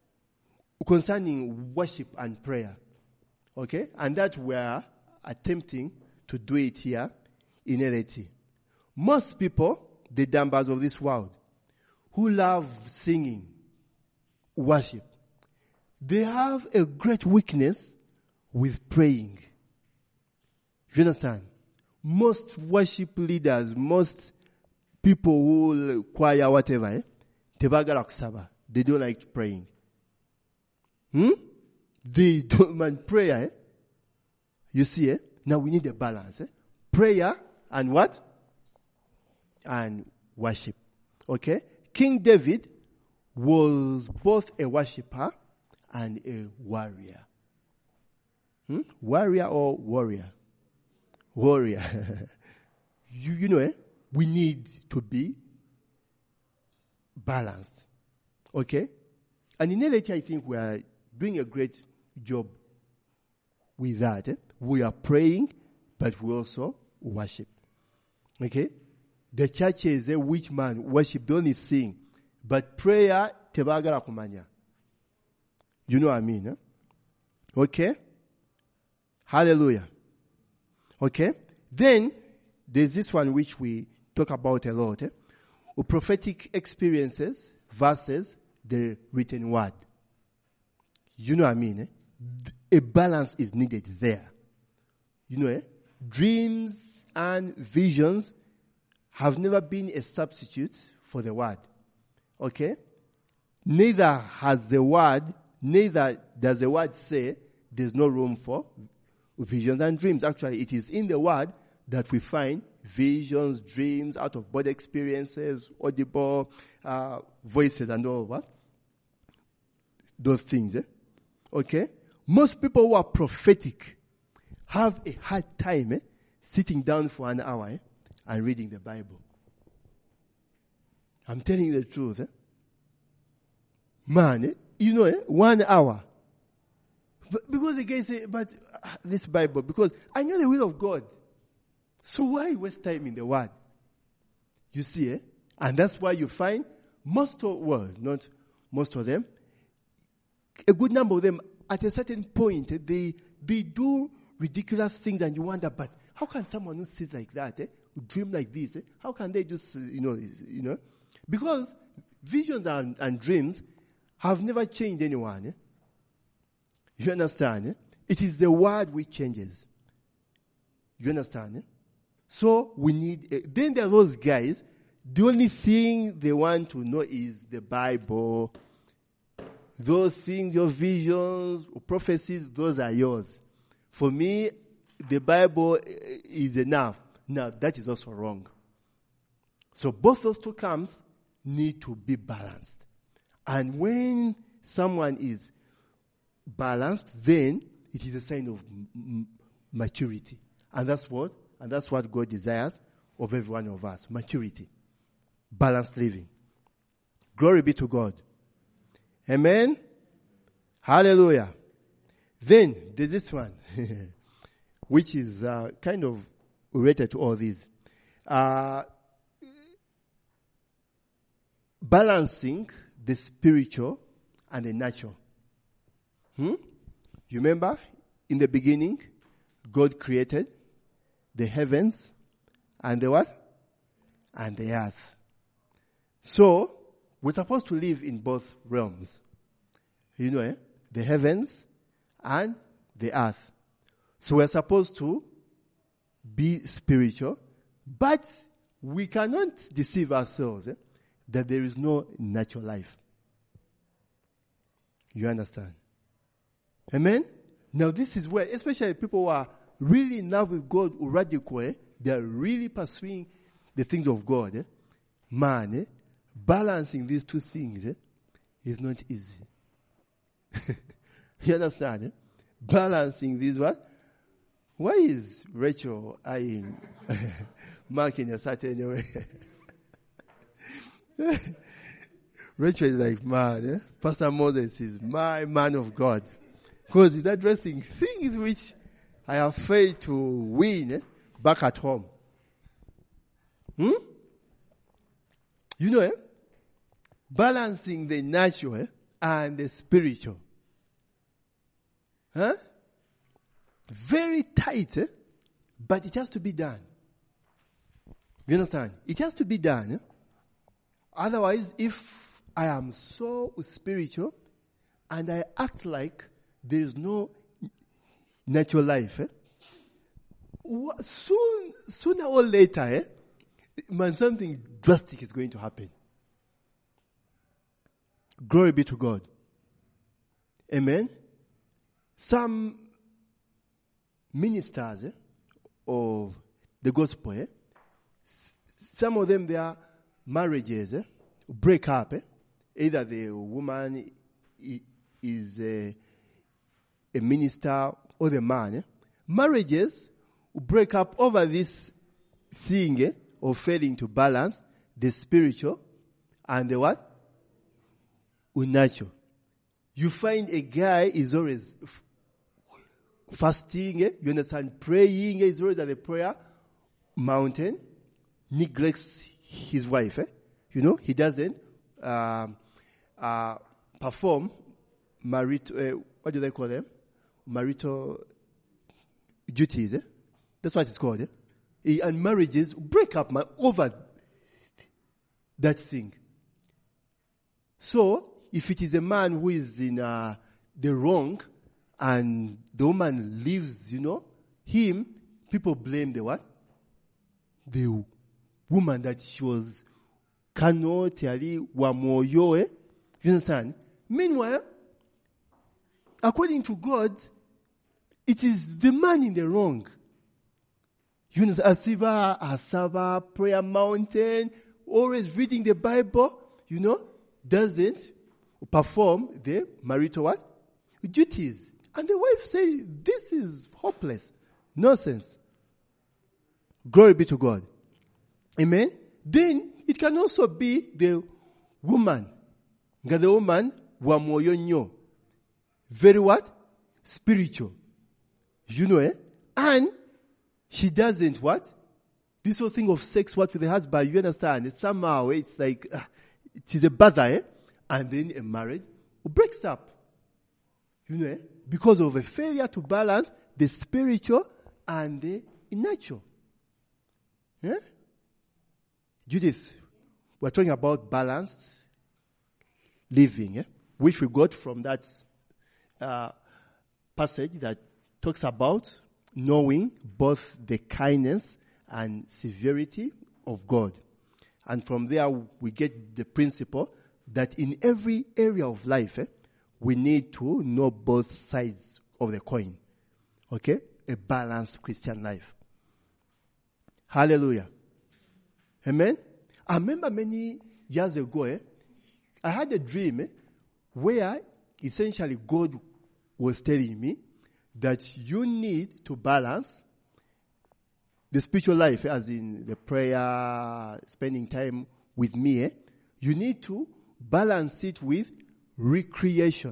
S1: concerning worship and prayer. Okay? And that we're attempting to do it here in L A T. Most people, the dumbers of this world, who love singing, worship, they have a great weakness with praying. You understand? Most worship leaders, most people who choir, whatever, eh, they don't like praying. Hmm? They don't mind prayer. Eh? You see, eh? Now we need a balance. Eh? Prayer and what? And worship. Okay? King David was both a worshipper and a warrior. Hmm? Warrior or warrior? Warrior. you, you know, eh? We need to be balanced. Okay? And in L A T, I think we are doing a great job with that. Eh? We are praying, but we also worship. Okay? The churches, eh, which man worship, don't only sing. But prayer, tebagala kumanya. You know what I mean? Eh? Okay? Hallelujah. Okay? Then, there's this one which we talk about a lot. Eh? Or prophetic experiences versus the written word. You know what I mean? Eh? A balance is needed there. You know, eh? Dreams and visions have never been a substitute for the word. Okay? Neither has the word, neither does the word say there's no room for visions and dreams. Actually, it is in the word that we find visions, dreams, out-of-body experiences, audible uh, voices and all what? Those things. Eh? Okay? Most people who are prophetic have a hard time eh, sitting down for an hour eh, and reading the Bible. I'm telling you the truth. Eh? Man, eh, you know, eh, one hour. But because the guy say, but uh, this Bible, because I know the will of God. So why waste time in the Word? You see, eh? And that's why you find most of, well, not most of them, a good number of them, at a certain point, eh, they, they do ridiculous things and you wonder, but how can someone who sees like that, eh, who dream like this, eh, how can they just, you know, you know? Because visions and, and dreams have never changed anyone. Eh? You understand? Eh? It is the word which changes. You understand? Eh? So we need, uh, then there are those guys, the only thing they want to know is the Bible. Those things, your visions, prophecies, those are yours. For me, the Bible is enough. Now, that is also wrong. So both those two camps need to be balanced. And when someone is balanced, then it is a sign of m- maturity. And that's what, and that's what God desires of every one of us. Maturity. Balanced living. Glory be to God. Amen? Hallelujah. Then, there's this one, which is uh, kind of related to all these. Uh, balancing the spiritual and the natural. Hmm? You remember, in the beginning, God created the heavens and the what? And the earth. So, we're supposed to live in both realms. You know, eh? The heavens and the earth. So we're supposed to be spiritual, but we cannot deceive ourselves eh? that there is no natural life. You understand? Amen? Now this is where, especially people who are really in love with God, who radical, eh? They are really pursuing the things of God. Eh? Man, eh? Balancing these two things eh? is not easy. You understand? Eh? Balancing these what? Why is Rachel eyeing Mark in a certain way? Rachel is like, man, eh? Pastor Moses is my man of God. Because he's addressing things which I have failed to win eh? back at home. Hmm? You know, eh? Balancing the natural eh? and the spiritual. Huh? Very tight, eh? But it has to be done. You understand? It has to be done. Eh? Otherwise, if I am so spiritual and I act like there is no natural life, eh? soon, sooner or later, eh? man, something drastic is going to happen. Glory be to God. Amen. Some ministers eh, of the gospel, eh, s- some of them, their marriages eh, break up. Eh? Either the woman i- is a, a minister or the man. Eh? Marriages break up over this thing eh, of failing to balance the spiritual and the what? Unnatural. You find a guy is always f- fasting, eh? You understand, praying, eh? He's always at the prayer mountain, neglects his wife, eh? You know, he doesn't um, uh, perform marital, uh, what do they call them? Marital duties, eh? That's what it's called, eh? He, and marriages break up man, over that thing. So, if it is a man who is in uh, the wrong and the woman leaves, you know, him, people blame the what? The woman that she was kano tiali wamoyo, eh? You understand? Meanwhile, according to God, it is the man in the wrong. You know, Asiba, Asaba, prayer mountain, always reading the Bible, you know, doesn't perform the marital what? Duties. And the wife says, this is hopeless. Nonsense. Glory be to God. Amen. Then it can also be the woman. The woman, wamoyo nyo. Very what? Spiritual. You know, eh? And she doesn't what? This whole thing of sex what with the husband, you understand? It's somehow, it's like, uh, it is a bother, eh? And then a marriage breaks up. You know, eh? Because of a failure to balance the spiritual and the natural. Yeah? Judith, we're talking about balanced living, eh? Which we got from that uh, passage that talks about knowing both the kindness and severity of God. And from there we get the principle that in every area of life, eh, we need to know both sides of the coin. Okay? A balanced Christian life. Hallelujah. Amen? I remember many years ago, eh, I had a dream eh, where essentially God was telling me that you need to balance the spiritual life, as in the prayer, spending time with me. Eh? You need to balance it with recreation.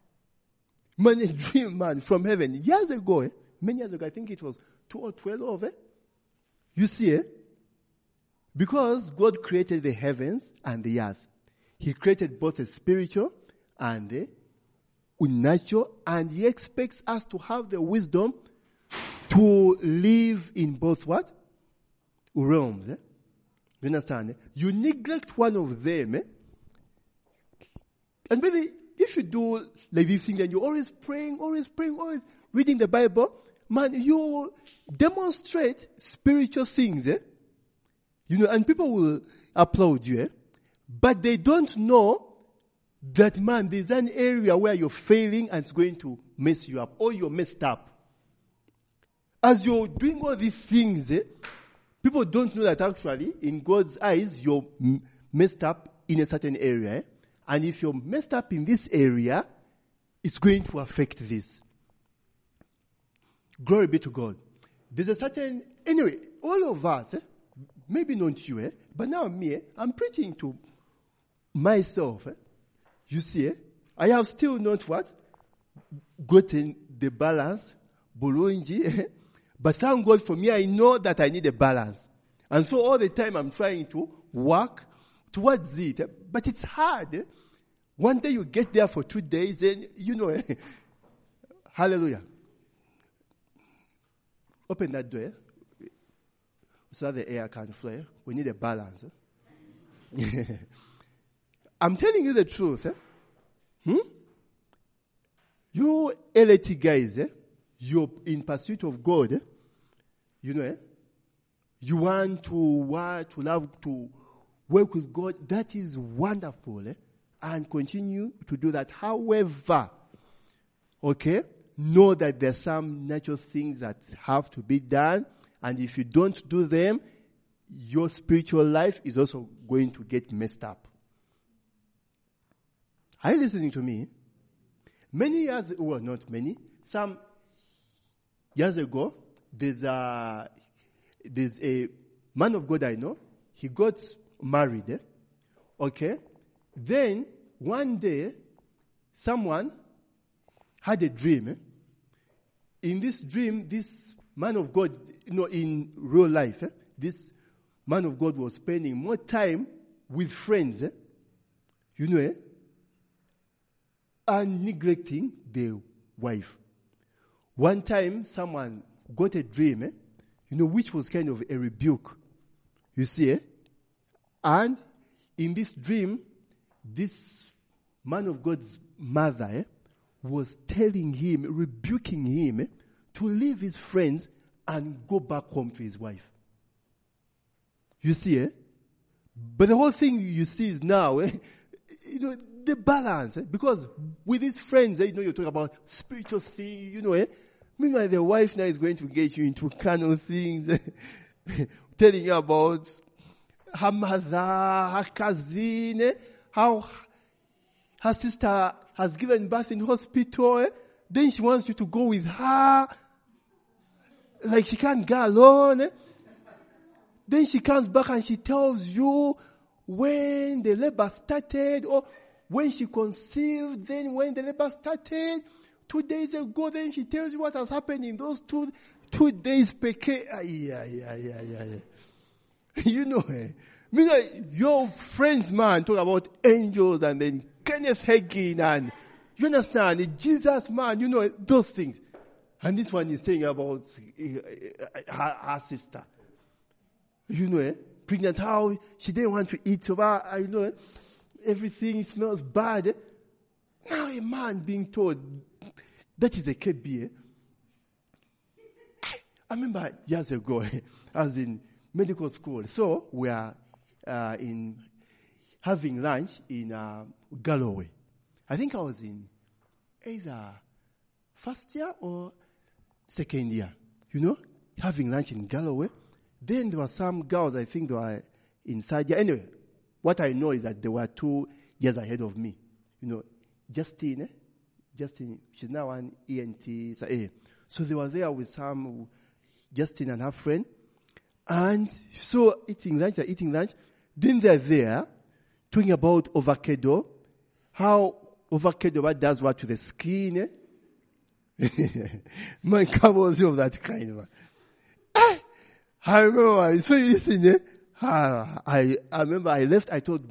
S1: Man, a dream, man, from heaven. Years ago, eh? many years ago, I think it was two or twelve, eh? You see, eh? Because God created the heavens and the earth. He created both the spiritual and the natural, and He expects us to have the wisdom to live in both what? Realms. Eh? You understand? Eh? You neglect one of them, eh? And really, if you do like this thing, and you're always praying, always praying, always reading the Bible, man, you demonstrate spiritual things, eh? You know, and people will applaud you, eh? But they don't know that, man, there's an area where you're failing and it's going to mess you up, or you're messed up. As you're doing all these things, eh, people don't know that actually, in God's eyes, you're m- messed up in a certain area. Eh? And if you're messed up in this area, it's going to affect this. Glory be to God. There's a certain, anyway, all of us, eh, maybe not you, eh, but now me, eh, I'm preaching to myself. Eh? You see, eh, I have still not what? Gotten the balance, Bolonji, eh? But thank God for me, I know that I need a balance. And so all the time I'm trying to work towards it. Eh? But it's hard. Eh? One day you get there for two days, and you know, eh? Hallelujah. Open that door eh? So that the air can flow. We need a balance. Eh? I'm telling you the truth. Eh? Hmm? You L A T guys, eh? You're in pursuit of God, eh? You know, eh? You want to want to love to work with God. That is wonderful, eh? And continue to do that. However, okay, know that there's some natural things that have to be done, and if you don't do them, your spiritual life is also going to get messed up. Are you listening to me? Many years, well, not many, some years ago, there's a, there's a man of God I know. He got married. Eh? Okay. Then, one day, someone had a dream. Eh? In this dream, this man of God, you know, in real life, eh? this man of God was spending more time with friends. Eh? You know, eh? And neglecting the wife. One time, someone got a dream, eh? you know, which was kind of a rebuke. You see, eh? And in this dream, this man of God's mother eh, was telling him, rebuking him eh, to leave his friends and go back home to his wife. You see, eh? But the whole thing you see is now, eh, you know, the balance. Eh? Because with his friends, eh, you know, you talk about spiritual things, you know, eh? Meanwhile, the wife now is going to get you into carnal things, eh? Telling you about her mother, her cousin, eh? How her sister has given birth in hospital. Eh? Then she wants you to go with her. Like she can't go alone. Eh? Then she comes back and she tells you when the labor started or when she conceived, then when the labor started, two days ago, then she tells you what has happened in those two, two days. Peke. Yeah, yeah, yeah, yeah, yeah. You know, eh? Meanwhile, your friends, man, talk about angels and then Kenneth Hagin and, you understand, Jesus, man, you know, those things. And this one is saying about uh, her, her sister. You know, eh? Pregnant, how she didn't want to eat. So, I know, eh? Everything smells bad. Eh? Now a man being told that is a K B. Eh? I remember years ago, eh? I was in medical school. So we are uh, in having lunch in uh, Galloway. I think I was in either first year or second year. You know, having lunch in Galloway. Then there were some girls, I think they were in third year. Anyway, what I know is that they were two years ahead of me. You know, Justine, eh? Justine, she's now an E N T. So, eh. so they were there with some, Justine and her friend. And so eating lunch, they're eating lunch. Then they're there talking about avocado, how avocado what does what to the skin. Eh? Man, come on, of that kind, man. I remember, so you listen, eh? I, I remember I left, I told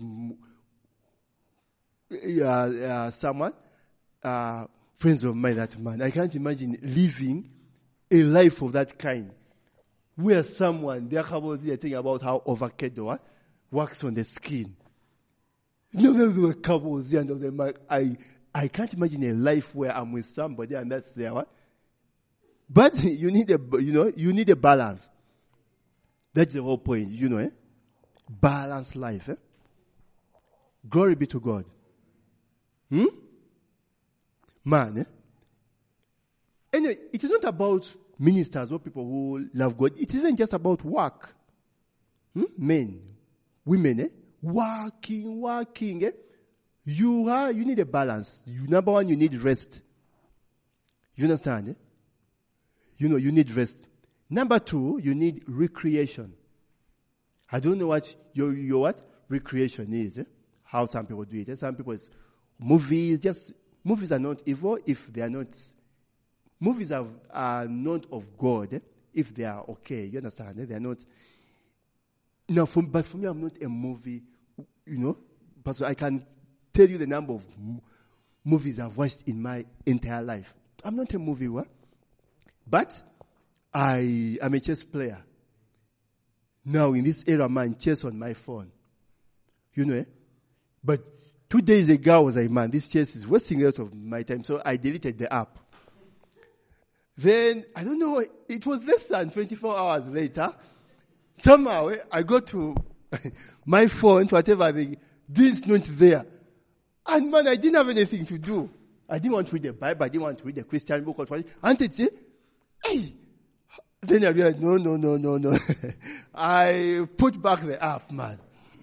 S1: uh, uh, someone, uh, friends of mine, that man, I can't imagine living a life of that kind. Where someone, they're thinking about how avocado uh, works on the skin. No, no, no, couples, and of them, I, I can't imagine a life where I'm with somebody and that's there. What? But you need a, you know, you need a balance. That's the whole point, you know, eh? Balanced life, eh? Glory be to God. Hmm? Man, eh? Anyway, it is not about ministers or people who love God. It isn't just about work. Hmm? Men, women, eh? Working, working, eh? You are, you need a balance. You, number one, you need rest. You understand, eh? You know, you need rest. Number two, you need recreation. I don't know what your, your what recreation is, eh? How some people do it. Eh? Some people it's movies. Just movies are not evil if they are not. Movies are, are not of God eh? If they are okay. You understand? Eh? They are not. No, for, but for me, I'm not a movie. You know, but I can tell you the number of m- movies I've watched in my entire life. I'm not a movie what? But I am a chess player. Now, in this era, man, chess on my phone. You know, eh? But two days ago, I was like, man, this chess is wasting a lot of my time. So I deleted the app. Then, I don't know, it was less than twenty-four hours later. Somehow, eh, I go to my phone, whatever, thing, this not there. And man, I didn't have anything to do. I didn't want to read the Bible. I didn't want to read the Christian book. Or and it's, eh, hey, then I realized, no, no, no, no, no. I put back the app, man.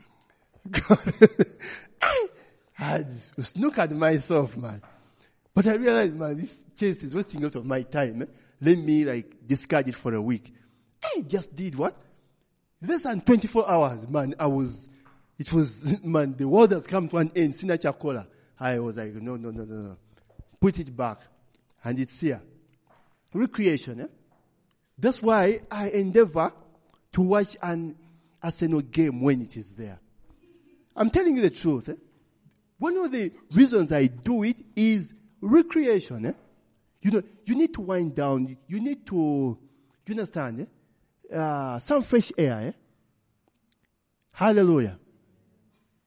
S1: I snook at myself, man. But I realized, man, this chase is wasting out of my time. Eh? Let me, like, discard it for a week. I just did what? Less than twenty-four hours, man. I was, it was, man, the world has come to an end. Signature cola. I was like, no, no, no, no, no. Put it back. And it's here. Recreation, eh? That's why I endeavor to watch an Arsenal game when it is there. I'm telling you the truth. Eh? One of the reasons I do it is recreation. Eh? You know, you need to wind down. You need to, you understand, eh? uh, some fresh air. Eh? Hallelujah.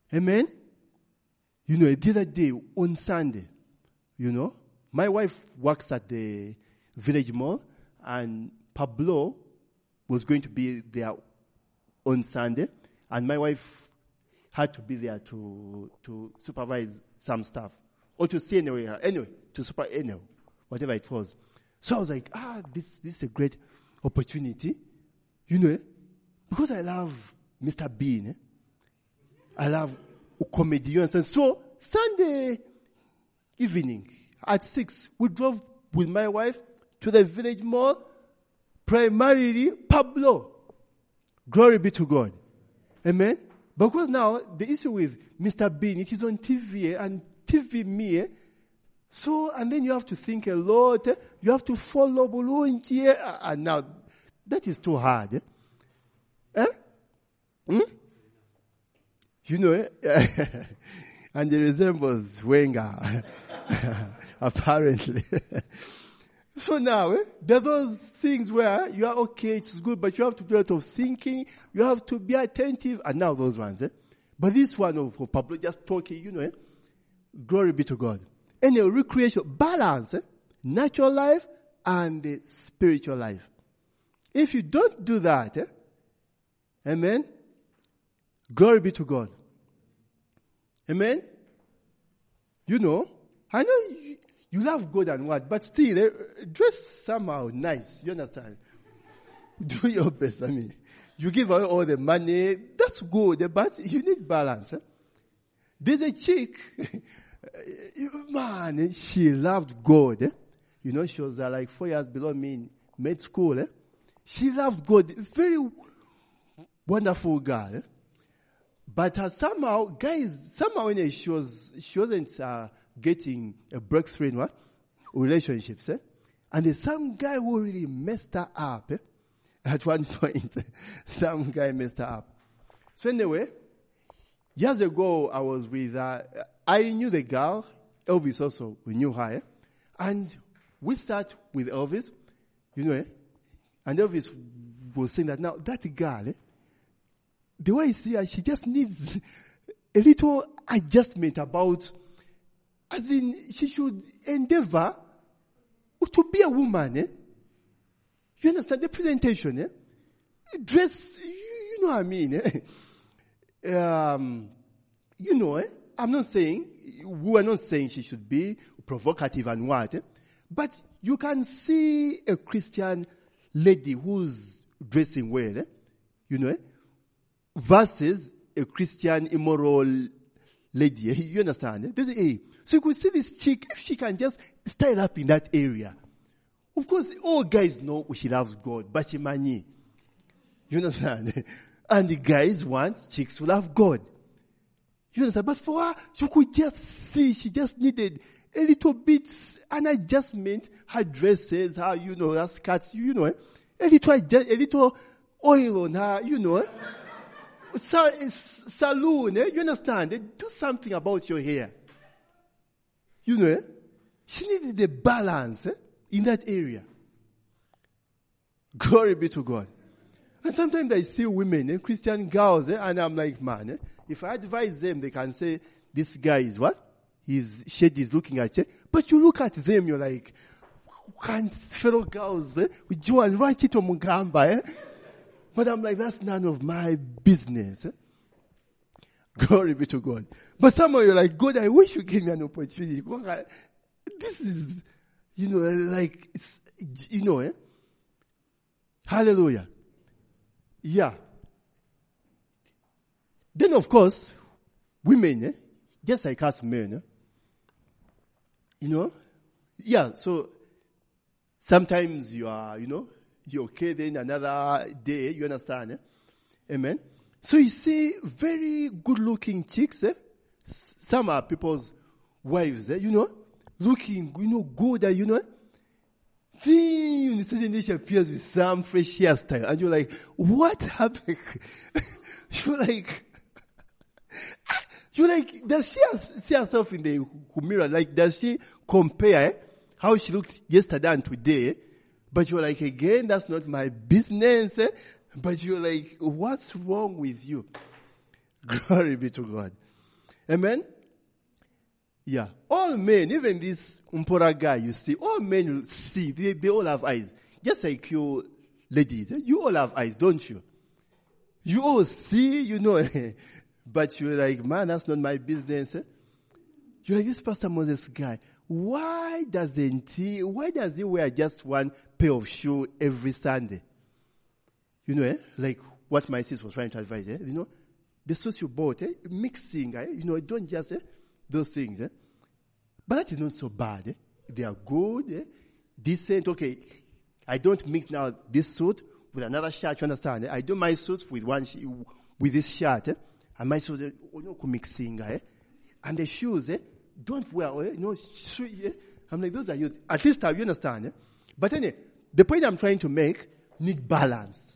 S1: Amen? You know, the other day, on Sunday, you know, my wife works at the village mall, and Pablo was going to be there on Sunday, and my wife had to be there to to supervise some stuff, or to see anyway, anyway, to super, anyway, whatever it was. So I was like, ah, this, this is a great opportunity, you know, because I love Mister Bean, eh? I love comedians. And so Sunday evening at six, we drove with my wife to the village mall, primarily Pablo. Glory be to God. Amen. Because now the issue with Mister Bean, it is on T V, eh? And T V me, eh? So, and then you have to think a lot, eh? You have to follow Bologna, eh? And now that is too hard. Eh? Eh? Hmm? You know, eh? And it resembles Wenger, apparently. So now, eh, there are those things where you are okay, it's good, but you have to do a lot of thinking, you have to be attentive, and now those ones, eh? But this one of, of Pablo just talking, you know, eh? Glory be to God. Anyway, recreation, balance, eh? Natural life and the spiritual life. If you don't do that, eh? Amen? Glory be to God. Amen? You know, I know you, you love God and what, but still, eh, dress somehow nice. You understand? Do your best. I mean, you give away all the money. That's good, but you need balance. Eh? There's a chick, man, she loved God. Eh? You know, she was uh, like four years below me in med school. Eh? She loved God. Very wonderful girl. Eh? But uh, somehow, guys, somehow when she was, she wasn't uh, getting a breakthrough in what? Relationships. Eh? And there's some guy who really messed her up. Eh? At one point, some guy messed her up. So anyway, years ago, I was with, uh, I knew the girl, Elvis also, we knew her. Eh? And we sat with Elvis, you know, eh? And Elvis was saying that now, that girl, eh? The way I see her, she just needs a little adjustment about, as in, she should endeavor to be a woman, eh? You understand the presentation, eh? Dress, you, you know what I mean, eh? Um, you know, eh? I'm not saying, we are not saying she should be provocative and what, eh? But you can see a Christian lady who's dressing well, eh? You know, eh? Versus a Christian immoral lady. You understand? There's a, so you could see this chick, if she can just style up in that area. Of course, all guys know she loves God, but she money. You understand? And the guys want chicks who love God. You understand? But for her, you could just see she just needed a little bit, an adjustment. Her dresses, her, you know, her skirts, you know, a little, a little oil on her, you know. Sa- saloon, eh? You understand? Do something about your hair. You know, she needed the balance eh? in that area. Glory be to God. And sometimes I see women, eh? Christian girls, eh? And I'm like, man, eh? If I advise them, they can say, this guy is what? His shade is looking at you. But you look at them, you're like, can't fellow girls, eh? With you and write it on Mugamba, eh? But I'm like, that's none of my business. Eh? Glory be to God. But somehow you're like, God, I wish you gave me an opportunity. This is, you know, like, it's, you know, eh? Hallelujah. Yeah. Then, of course, women, eh? Just like us men, eh? You know? Yeah, so sometimes you are, you know, you're okay, then another day, you understand, eh? Amen? So you see very good-looking chicks, eh? Some are people's wives, eh? You know? Looking, you know, good, eh? You know? Then suddenly she appears with some fresh hairstyle, and you're like, what happened? You're like, you're like, does she see herself in the mirror? Like, does she compare eh? how she looked yesterday and today? Eh? But you're like, again, that's not my business. Eh? But you're like, what's wrong with you? Glory be to God. Amen? Yeah. All men, even this Umpora guy you see, all men you see, they, they all have eyes. Just like you ladies, eh? You all have eyes, don't you? You all see, you know, but you're like, man, that's not my business. Eh? You're like, this Pastor Moses guy, why doesn't he, why does he wear just one pair of shoes every Sunday? You know, eh? Like what my sis was trying to advise, eh? You know, the sauce you bought, eh? Mixing, eh? You know, don't just, eh? Those things, eh? But that is not so bad, eh? They are good, eh? Decent, okay. I don't mix now this suit with another shirt, you understand, eh? I do my suits with one, sh- with this shirt, eh? And my suit, eh? Oh, no, mixing, eh? And the shoes, eh? Don't wear, eh? You know, shoe, eh? I'm like, those are yours. At least you understand, eh? But anyway, the point I'm trying to make, need balance.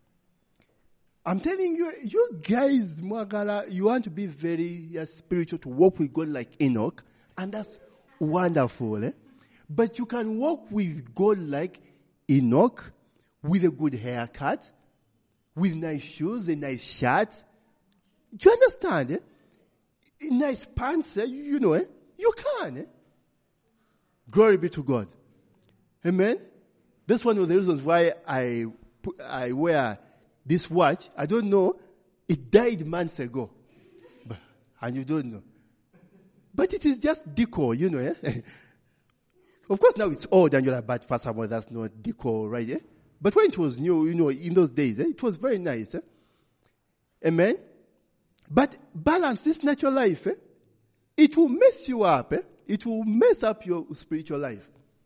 S1: I'm telling you, you guys, Mwagala, you want to be very uh, spiritual, to walk with God like Enoch, and that's wonderful. Eh? But you can walk with God like Enoch, with a good haircut, with nice shoes, a nice shirt. Do you understand? Eh? Nice pants, eh? you, you know, eh? You can. Eh? Glory be to God. Amen? That's one of the reasons why I, I wear this watch. I don't know. It died months ago. But, and you don't know. But it is just decor, you know. Eh? Of course, now it's old and you're like, but Pastor, well, that's not decor, right? Eh? But when it was new, you know, in those days, eh, it was very nice. Eh? Amen? But balance this natural life. Eh? It will mess you up. Eh? It will mess up your spiritual life.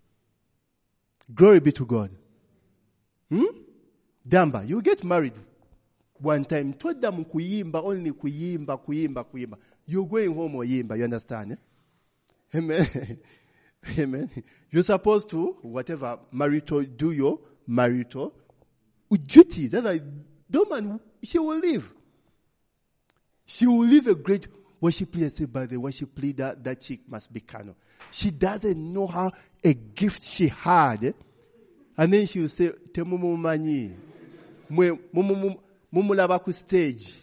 S1: Glory be to God. Hmm? Damba, you get married one time. Told them kuyimba, only kuyimba, kuyimba, kuyimba. You're going home or yimba, you understand? Eh? Amen. Amen. You're supposed to, whatever, marital, do your marital duties. That's like, the man, she will live. She will live a great worship leader. Say, by the worship leader, that chick must be Kano. She doesn't know how a gift she had. Eh? And then she will say, Temumu mani. Mumulaba ku stage.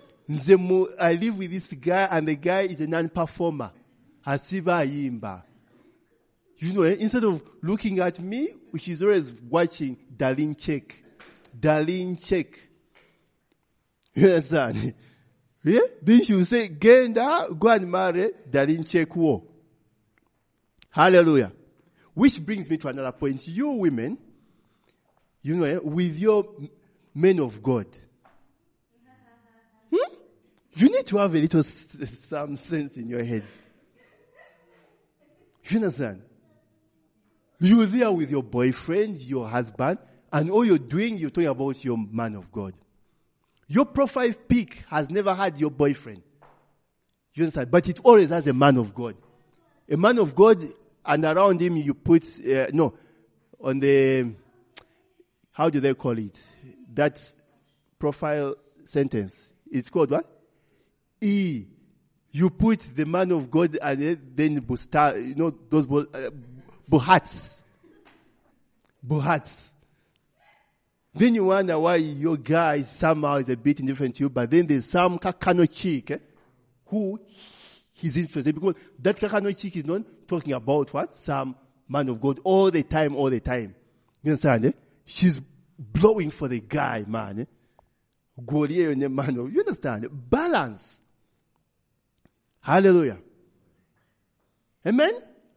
S1: I live with this guy and the guy is a non-performer. Asiba yimba. You know, instead of looking at me, she's always watching Darlene Check. Darlene Check. You understand? Yeah? Then she will say, Genda, go and marry Darlene Check war. Hallelujah. Which brings me to another point. You women, you know, with your men of God, hmm? You need to have a little some sense in your heads. You understand? You're there with your boyfriend, your husband, and all you're doing, you're talking about your man of God. Your profile pic has never had your boyfriend. You understand? But it always has a man of God. A man of God, and around him you put, uh, no, on the, how do they call it? That profile sentence. It's called what? E. You put the man of God and then Busta, you know, those uh, buhats. Buhats. Then you wonder why your guy somehow is a bit indifferent to you, but then there's some kakano chick eh, who he's interested, because that kakano chick is not talking about what? Some man of God all the time, all the time. You understand? Eh? She's blowing for the guy, man. Eh? You understand? Balance. Hallelujah. Amen?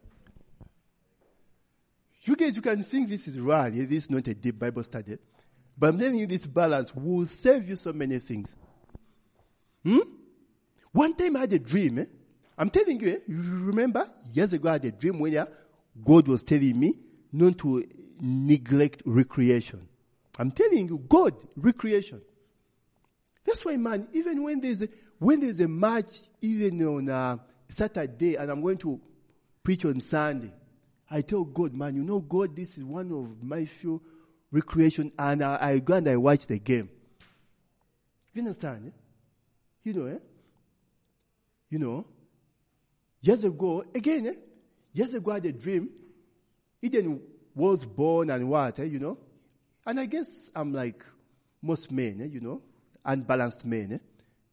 S1: You guys, you can think this is right. This is not a deep Bible study. But I'm telling you, this balance will save you so many things. Hmm? One time I had a dream. Eh? I'm telling you, eh? You remember? Years ago I had a dream where God was telling me not to neglect recreation. I'm telling you, God, recreation. That's why, man, even when there's a, when there's a match, even on uh, Saturday, and I'm going to preach on Sunday, I tell God, man, you know, God, this is one of my few recreation, and I, I go and I watch the game. You understand? Eh? You know, eh? You know, years ago, again, eh? Years ago I had a dream. Eden was born and what, eh, you know? And I guess I'm like most men, eh, you know, unbalanced men. Eh?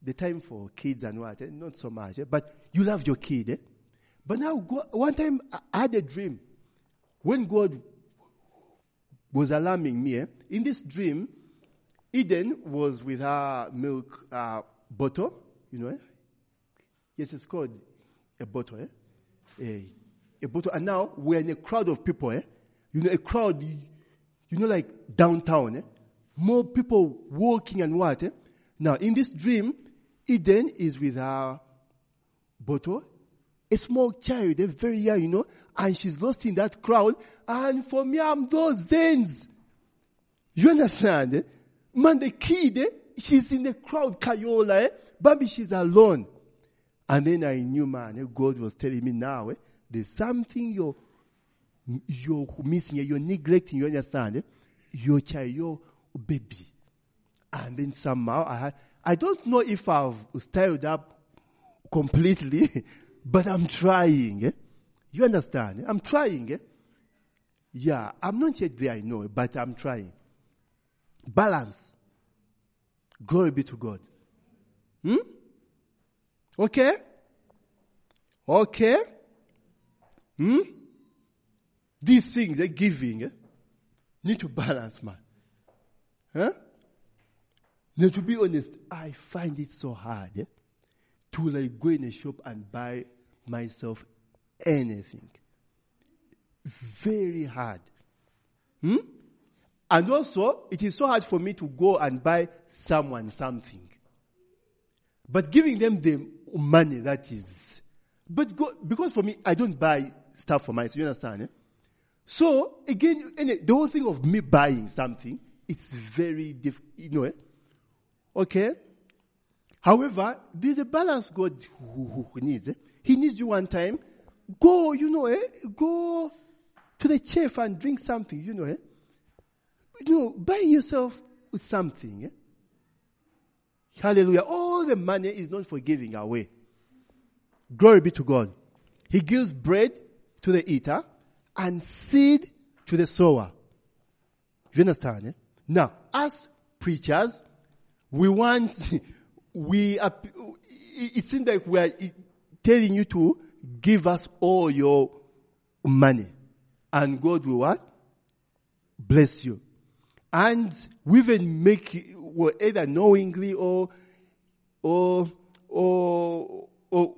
S1: the time for kids and what, eh? Not so much, eh? But you love your kid, eh? But now, go, one time I had a dream. When God was alarming me, eh? In this dream, Eden was with her milk uh, bottle, you know, eh? Yes, it's called a bottle, eh? A, a bottle. And now we're in a crowd of people, eh? You know, a crowd, you know, like downtown, eh? More people walking and what, eh? Now, in this dream, Eden is with her bottle, a small child, eh? Very young, you know, and she's lost in that crowd. And for me, I'm those Zens. You understand, eh? Man, the kid, eh? She's in the crowd, Kayola, eh? Bambi, she's alone. And then I knew, man, eh? God was telling me now, eh? There's something you're, you're missing, eh? You're neglecting, you understand, eh? Your child, your baby. And then somehow, I had, I don't know if I've styled up completely, but I'm trying, eh? You understand, eh? I'm trying, eh? Yeah, I'm not yet there, I know, but I'm trying. Balance. Glory be to God. Hmm? Okay? Okay? Hmm? These things, they're giving, eh? Need to balance, man. Huh? Now, to be honest, I find it so hard, eh? To like go in a shop and buy myself anything. Very hard. Hmm? And also, it is so hard for me to go and buy someone something. But giving them the money, that is. But go, because for me, I don't buy stuff for myself, you understand? Eh? So, again, the whole thing of me buying something, it's very difficult, you know. Eh? Okay? However, there's a balance God who, who needs. Eh? He needs you one time. Go, you know, eh? Go to the chef and drink something, you know, eh? You know, buy yourself something. Eh? Hallelujah. All the money is not for giving away. Glory be to God. He gives bread to the eater and seed to the sower. You understand? Eh? Now, as preachers, we want, we are, it seems like we are telling you to give us all your money. And God will what? Bless you. And we even make, well, either knowingly or, or, or, or,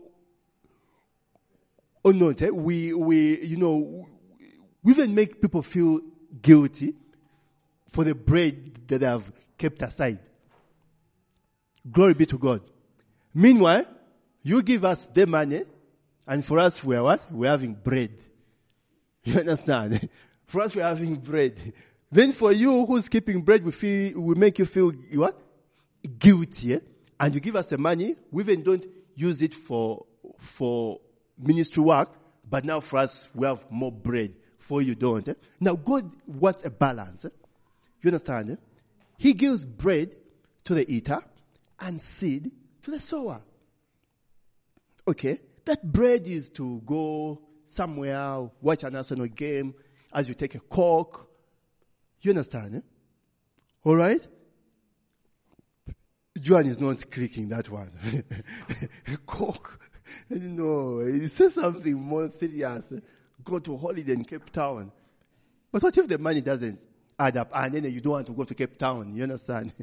S1: or not, eh? we, we, you know, we even make people feel guilty for the bread that they have kept aside. Glory be to God. Meanwhile, you give us the money, and for us, we're what? We're having bread. You understand? For us, we're having bread. Then for you who's keeping bread, we feel, we make you feel what? Guilty. Eh? And you give us the money, we even don't use it for, for ministry work, but now for us, we have more bread. For you don't. Eh? Now God wants a balance. Eh? You understand? Eh? He gives bread to the eater and seed to the sower. Okay? That bread is to go somewhere, watch an Arsenal game, as you take a Coke. You understand? Eh? All right? Joan is not clicking that one. Coke. No, he says something more serious. Go to holiday in Cape Town. But what if the money doesn't add up and then you don't want to go to Cape Town? You understand?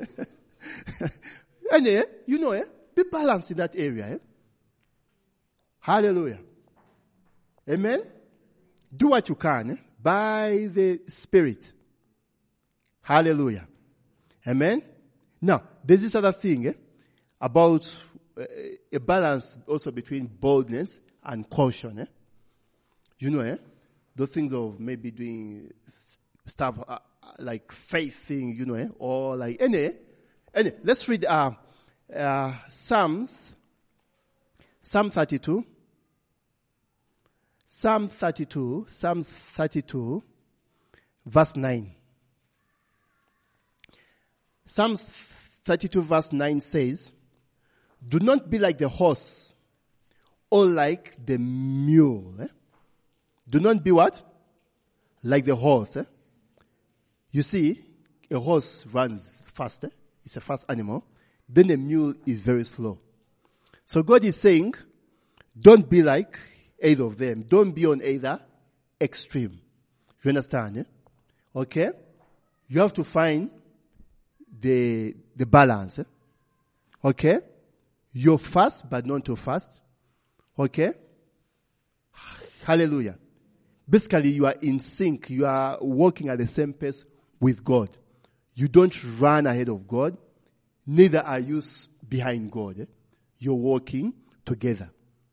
S1: And eh, you know, eh, be balanced in that area. Eh? Hallelujah. Amen? Do what you can eh, by the Spirit. Hallelujah. Amen? Now, there's this other thing eh, about uh, a balance also between boldness and caution. Eh? You know, eh? Those things of maybe doing stuff uh, like faith thing, you know, eh? Or like, any, any. Let's read uh, uh, Psalms, Psalm thirty-two. Psalm thirty-two, Psalms thirty-two, verse nine. Psalms thirty-two verse nine says, do not be like the horse or like the mule. Eh? Do not be what? Like the horse. Eh? You see, a horse runs fast. Eh? It's a fast animal. then the mule is very slow. So God is saying, don't be like either of them. Don't be on either extreme. You understand? Eh? Okay? You have to find the the balance. Eh? Okay? You're fast, but not too fast. Okay? Hallelujah. Basically, you are in sync. You are walking at the same pace with God. You don't run ahead of God. Neither are you behind God. Eh? You're walking together.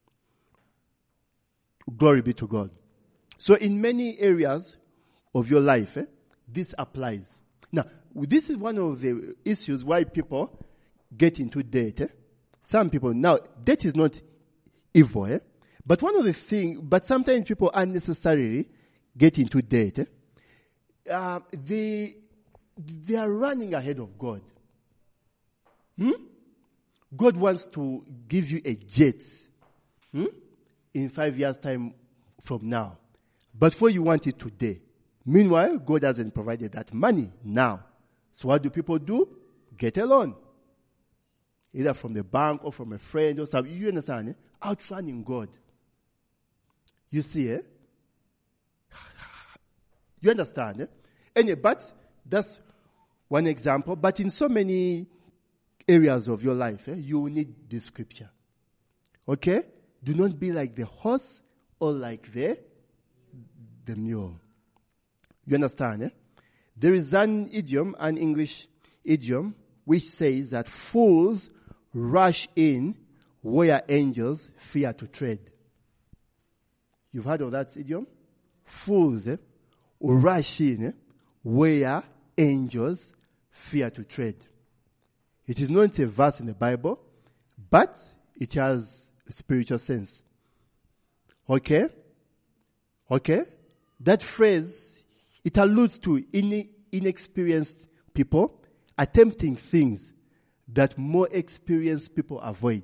S1: Glory be to God. So in many areas of your life, eh, this applies. Now, this is one of the issues why people get into debt. Eh? Some people, now, debt is not evil, eh? But one of the things, but sometimes people unnecessarily get into debt. Eh? Uh, they, they are running ahead of God. Hmm? God wants to give you a jet hmm? in five years' time from now. But for you want it today. Meanwhile, God hasn't provided that money now. So what do people do? Get a loan. Either from the bank or from a friend or something. You understand? Eh? Outrunning God. You see, eh? You understand, eh? Anyway, but that's one example. But in so many areas of your life, eh, you need this scripture. Okay? Do not be like the horse or like the, the mule. You understand, eh? There is an idiom, an English idiom, which says that fools rush in where angels fear to tread. You've heard of that idiom? Fools eh, will rush in eh, where angels fear to tread. It is not a verse in the Bible, but it has a spiritual sense. Okay? Okay? That phrase, it alludes to in, inexperienced people attempting things that more experienced people avoid.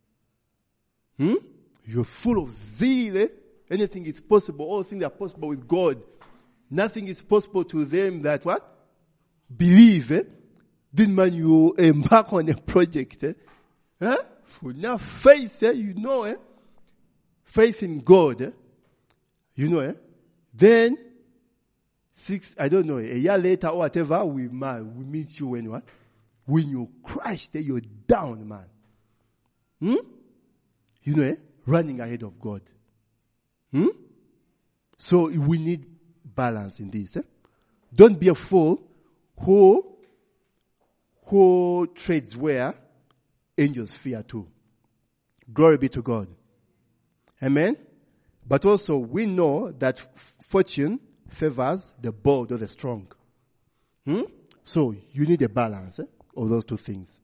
S1: Hmm? You're full of zeal. Eh? Anything is possible. All things are possible with God. Nothing is possible to them that what? Believe. Eh? Then man, you embark on a project. Eh? Huh? For now faith, eh? You know, eh? Faith in God. Eh? You know, eh? Then, six, I don't know, a year later or whatever, we, man, we meet you when what? When you crash, then you're down, man. Hmm? You know, eh? Running ahead of God. Hmm? So we need balance in this. Eh? Don't be a fool who, who trades where angels fear too. Glory be to God. Amen? But also we know that fortune favors the bold or the strong. Hmm? So you need a balance eh, of those two things.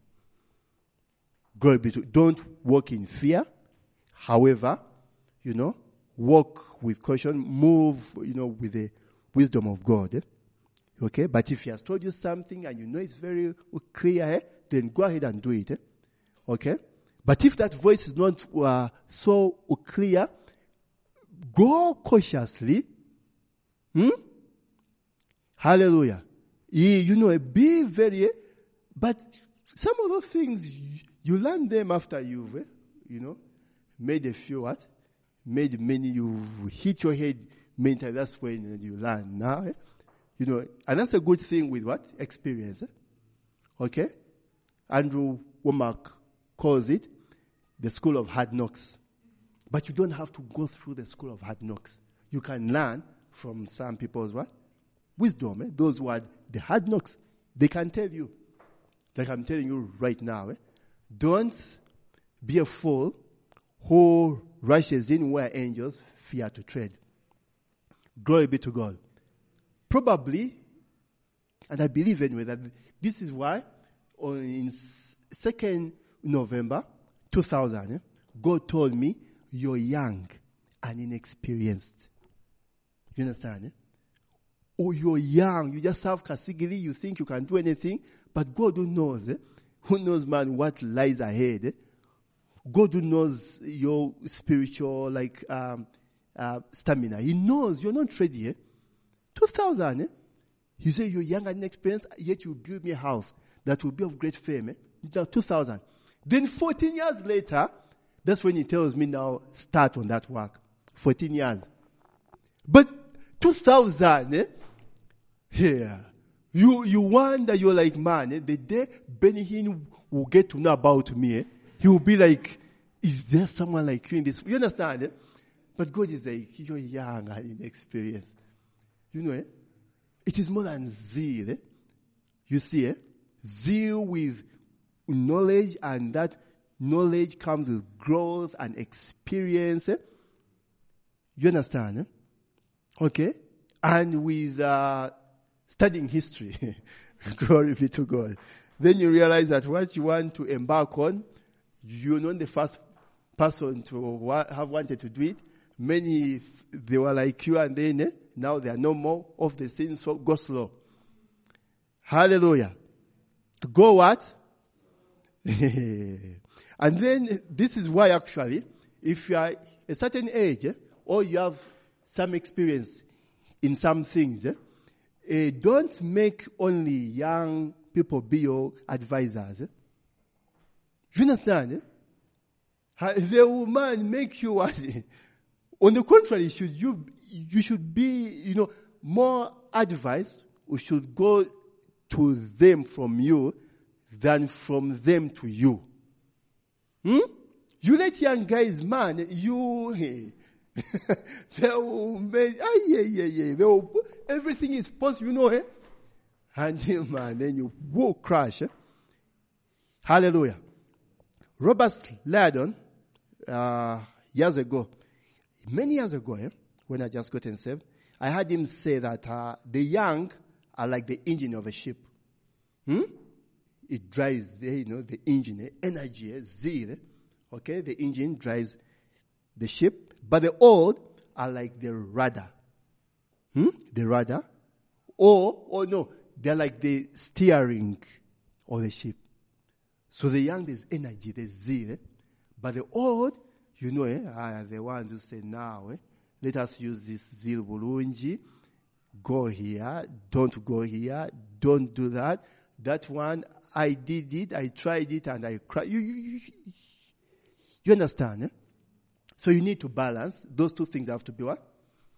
S1: Glory be to God. Don't walk in fear. However, you know, walk with caution, move, you know, with the wisdom of God. Eh? Okay? But if he has told you something and you know it's very clear, eh, then go ahead and do it. Eh? Okay? But if that voice is not uh, so clear, go cautiously. Hmm? Hallelujah. You, you know, be very, eh? But some of those things, you, you learn them after you've, eh, you know, made a few what? Made many, you hit your head many times. That's when you learn now. Eh? You know, and that's a good thing with what? Experience. Eh? Okay? Andrew Womack calls it the school of hard knocks. But you don't have to go through the school of hard knocks. You can learn from some people's what? Wisdom. Eh? Those who are the hard knocks. They can tell you. Like I'm telling you right now. Eh? Don't be a fool who rushes in where angels fear to tread. Glory be to God. Probably, and I believe anyway, that this is why on in second November two thousand, eh, God told me, you're young and inexperienced. You understand? Eh? Oh, you're young, you just have category, you think you can do anything, but God who knows, eh? Who knows, man, what lies ahead, eh? God who knows your spiritual, like, um, uh, stamina. He knows you're not ready, eh? two thousand, eh? He said, you're young and inexperienced, yet you build me a house that will be of great fame, eh? No, two thousand. Then fourteen years later, that's when he tells me now, start on that work. fourteen years. But two thousand, eh? Yeah. You, you wonder, you're like, man, eh? The day Benny Hinn will get to know about me, eh? He will be like, is there someone like you in this? You understand? Eh? But God is like, you're young and inexperienced. You know, eh? It is more than zeal. Eh? You see, eh? Zeal with knowledge, and that knowledge comes with growth and experience. Eh? You understand? Eh? Okay? And with uh, studying history. Glory be to God. Then you realize that what you want to embark on, you're not the first person to wa- have wanted to do it. Many, they were like you, and then eh, now they are no more of the sin, so go slow. Hallelujah. Go what? And then this is why actually, if you are a certain age, eh, or you have some experience in some things, eh, eh, don't make only young people be your advisors. Eh? You understand? Eh? The woman make you what? On the contrary, should you you should be, you know, more advice, or should go to them from you than from them to you. Hmm? You let young guys, man, you, hey, they will make, ah, yeah, yeah, yeah, they will, everything is possible, you know, eh? And you, man, then you will crash. Eh? Hallelujah. Robert Liardon, uh, years ago, many years ago, eh, when I just got saved, I heard him say that uh, the young are like the engine of a ship. Hmm? It drives the, you know, the engine, eh, energy, eh, zeal. Eh? Okay, the engine drives the ship, but the old are like the rudder. Hmm? The rudder, or or no, they're like the steering of the ship. So the young, there's energy, there's zeal, eh? But the old, you know, eh, are the ones who say, now, eh, let us use this zeal bulungi. Go here, don't go here, don't do that. That one, I did it, I tried it, and I cried. You, you, you, you understand? Eh? So you need to balance. Those two things have to be what?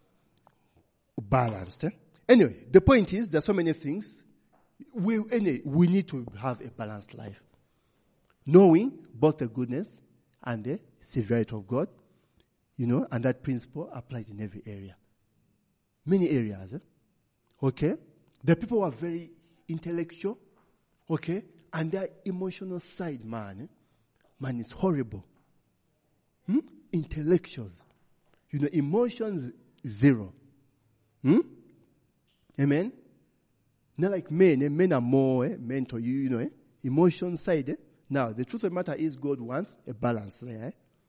S1: Balanced. Eh? Anyway, the point is, there's so many things. We, anyway, we need to have a balanced life. Knowing both the goodness and the severity of God, you know, and that principle applies in every area. Many areas. Eh? Okay? The people who are very intellectual, okay? And their emotional side, man, eh? Man, is horrible. Hmm? Intellectuals. You know, emotions, zero. Hmm? Amen? Not like men. Eh? Men are more eh? mental, you, you know, eh? Emotion side. Eh? Now, the truth of the matter is God wants a balance there. Eh?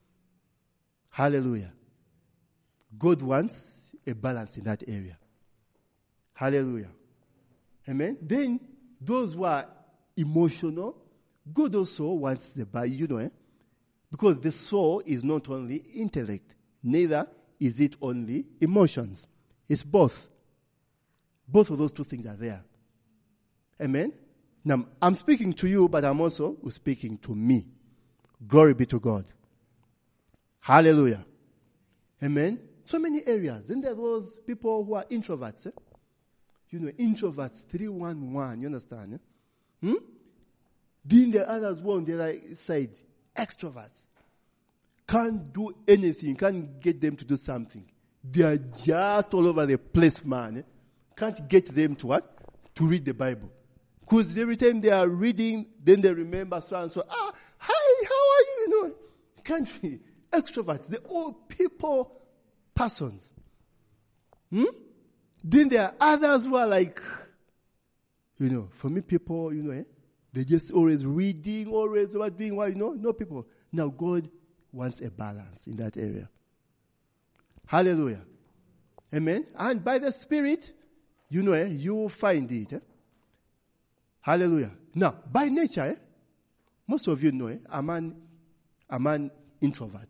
S1: Hallelujah. God wants a balance in that area. Hallelujah. Amen. Then, those who are emotional, God also wants the body, you know, eh? Because the soul is not only intellect, neither is it only emotions. It's both. Both of those two things are there. Amen. Now, I'm speaking to you, but I'm also speaking to me. Glory be to God. Hallelujah. Amen. So many areas. Then there are those people who are introverts. Eh? You know, introverts, three one one, you understand? Eh? Hmm? Then the others one, the other side, extroverts. Can't do anything, can't get them to do something. They are just all over the place, man. Eh? Can't get them to what? To read the Bible. Because every time they are reading, then they remember so and so. Ah, hi, how are you? You know, can't be extroverts. They're all people, persons. Hmm? Then there are others who are like, you know, for me, people, you know, eh, they just always reading, always what doing what, you know, no people. Now God wants a balance in that area. Hallelujah. Amen. And by the Spirit, you know, eh, you will find it. Eh? Hallelujah. Now, by nature, eh, most of you know, eh, I'm an, I'm an introvert.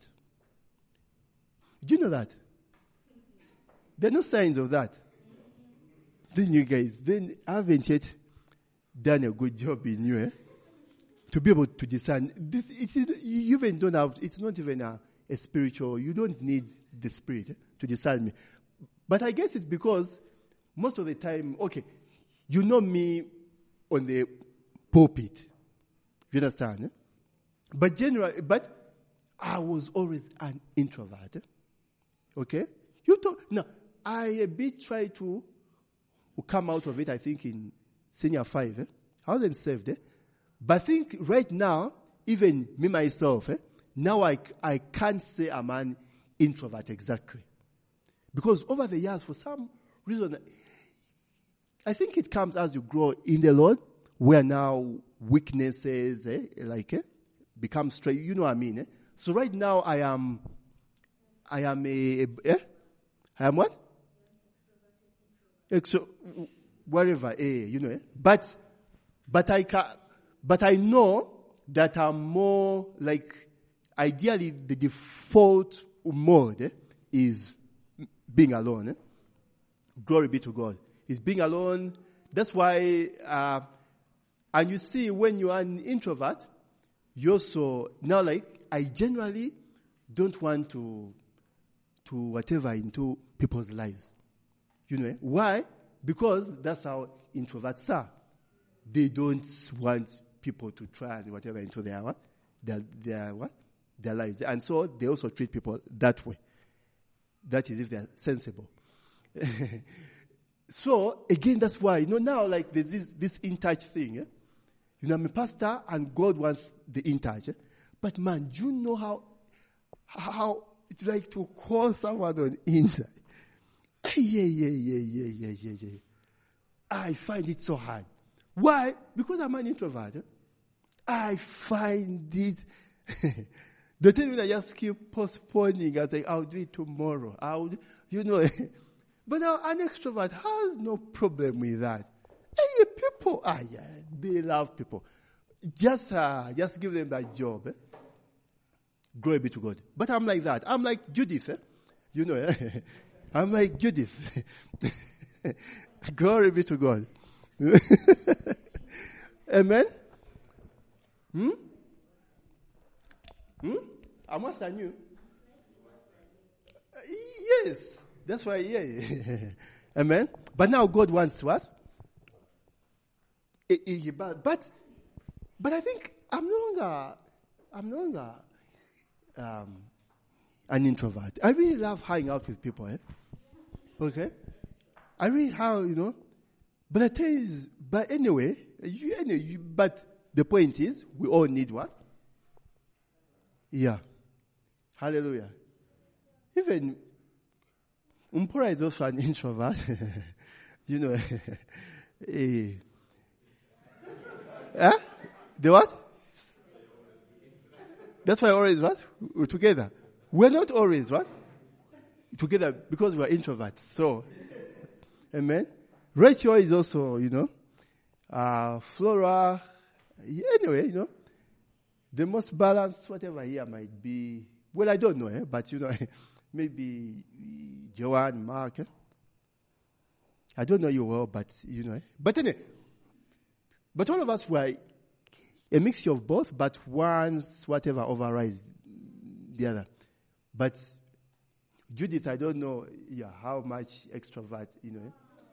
S1: Do you know that? There are no signs of that. Then you guys, then I haven't yet done a good job in you, eh? to be able to discern. This, it is, you even don't have, it's not even a, a spiritual, you don't need the spirit eh, to discern me. But I guess it's because most of the time, okay, you know me on the pulpit. You understand? Eh? But generally, but I was always an introvert. Eh? Okay? You talk, now, I a bit try to come out of it, I think, in senior five. Eh? I wasn't saved. Eh? But I think right now, even me myself, eh, now I, I can't say I'm an introvert exactly. Because over the years, for some reason, I think it comes as you grow in the Lord, where now weaknesses, eh, like, eh, become straight. You know what I mean? Eh? So right now, I am, I am a, a eh? I am what? So, wherever, eh, you know, eh? But, but I can, but I know that I'm more like, ideally, the default mode eh, is being alone. Eh? Glory be to God. Is being alone. That's why, uh, and you see, when you are an introvert, you also, now like, I generally don't want to, to whatever into people's lives. You know, eh? Why? Because that's how introverts are. They don't want people to try and whatever into their what? Their, their what? Their lives. And so they also treat people that way. That is if they're sensible. So, again, that's why, you know, now, like, there's this, this in-touch thing, eh? You know, I'm a pastor, and God wants the in-touch, eh? But, man, do you know how, how it's like to call someone on in-touch? Yeah, yeah, yeah, yeah, yeah, yeah, yeah. I find it so hard. Why? Because I'm an introvert, eh? I find it... The thing I just keep postponing, I say, I'll do it tomorrow. I'll, do, you know... But now an extrovert has no problem with that. Hey, people, ah, yeah, they love people. Just, uh, just give them that job. Eh? Glory be to God. But I'm like that. I'm like Judith. Eh? You know, eh? I'm like Judith. Glory be to God. Amen. Hmm. Hmm. I'm worse than you. Uh, yes. That's why, yeah. Amen. But now God wants what? But, but I think I'm no longer, I'm no longer um, an introvert. I really love hanging out with people, eh? Okay? I really have, you know. But the thing is, but anyway, you, anyway you, but the point is, we all need what? Yeah. Hallelujah. Even Umpura is also an introvert. You know. eh. Huh? The what? That's why always what? We're together. We're not always what? Together because we're introverts. So, amen. Rachel is also, you know, uh, Flora. Anyway, you know, the most balanced, whatever here might be. Well, I don't know, eh? But you know, maybe Joanne, Mark. Eh? I don't know you well, but you know. Eh? But anyway, but all of us were a mixture of both, but one's whatever overrides the other. But Judith, I don't know, yeah, how much extrovert, you know.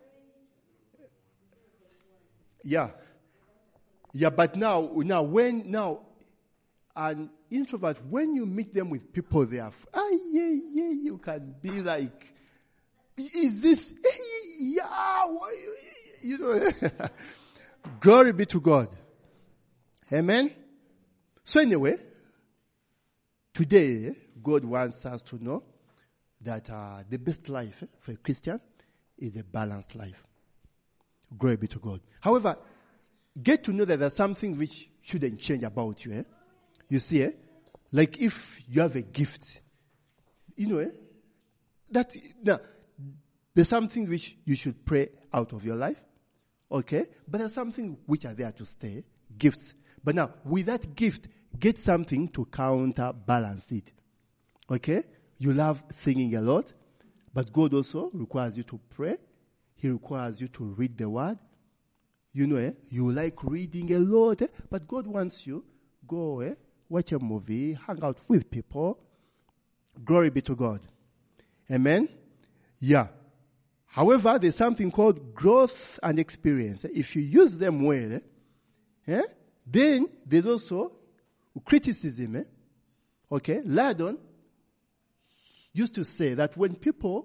S1: Yeah, yeah, but now, now when now. An introvert, when you meet them with people, they are, ah, yeah, yeah, you can be like, is this, yeah, you know, glory be to God. Amen. So anyway, today, God wants us to know that uh, the best life eh, for a Christian is a balanced life. Glory be to God. However, get to know that there's something which shouldn't change about you, eh? You see, eh? Like if you have a gift, you know, eh? That, now, there's something which you should pray out of your life, okay? But there's something which are there to stay, gifts. But now, with that gift, get something to counterbalance it, okay? You love singing a lot, but God also requires you to pray. He requires you to read the word. You know, eh? You like reading a lot, eh? But God wants you go eh, watch a movie, hang out with people. Glory be to God. Amen? Yeah. However, there's something called growth and experience. If you use them well, eh, eh, then there's also criticism. Eh? Okay? Ladon used to say that when people,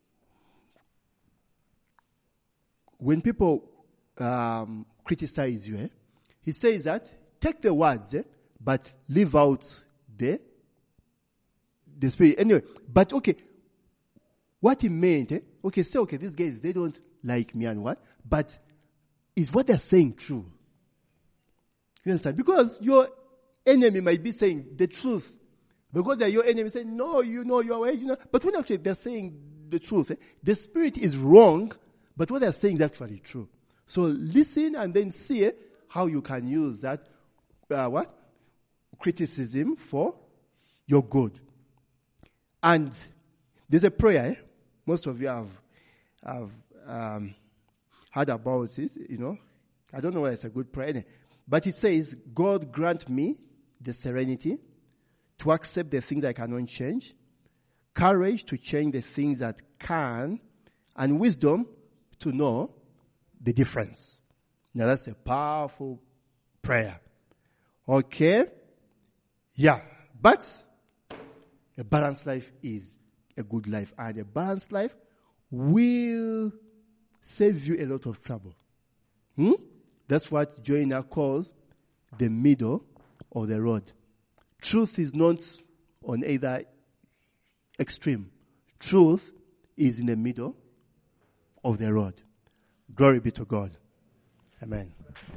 S1: when people um, criticize you, eh, he says that take the words, eh, but leave out the the spirit. Anyway, but okay, what he meant, eh, okay, say, okay, these guys, they don't like me and what, but is what they're saying true? You understand? Because your enemy might be saying the truth. Because they're your enemy saying, no, you know, you're right, you know. But when actually they're saying the truth, eh, the spirit is wrong, but what they're saying is actually true. So listen and then see eh, how you can use that, uh, what? Criticism for your good. And there's a prayer, eh? Most of you have, have um, heard about it, you know. I don't know whether it's a good prayer, but it says, God grant me the serenity to accept the things I cannot change, courage to change the things that can, and wisdom to know the difference. Now that's a powerful prayer. Okay? Yeah. But a balanced life is a good life. And a balanced life will save you a lot of trouble. Hmm? That's what Joyner calls the middle of the road. Truth is not on either extreme. Truth is in the middle of the road. Glory be to God. Amen.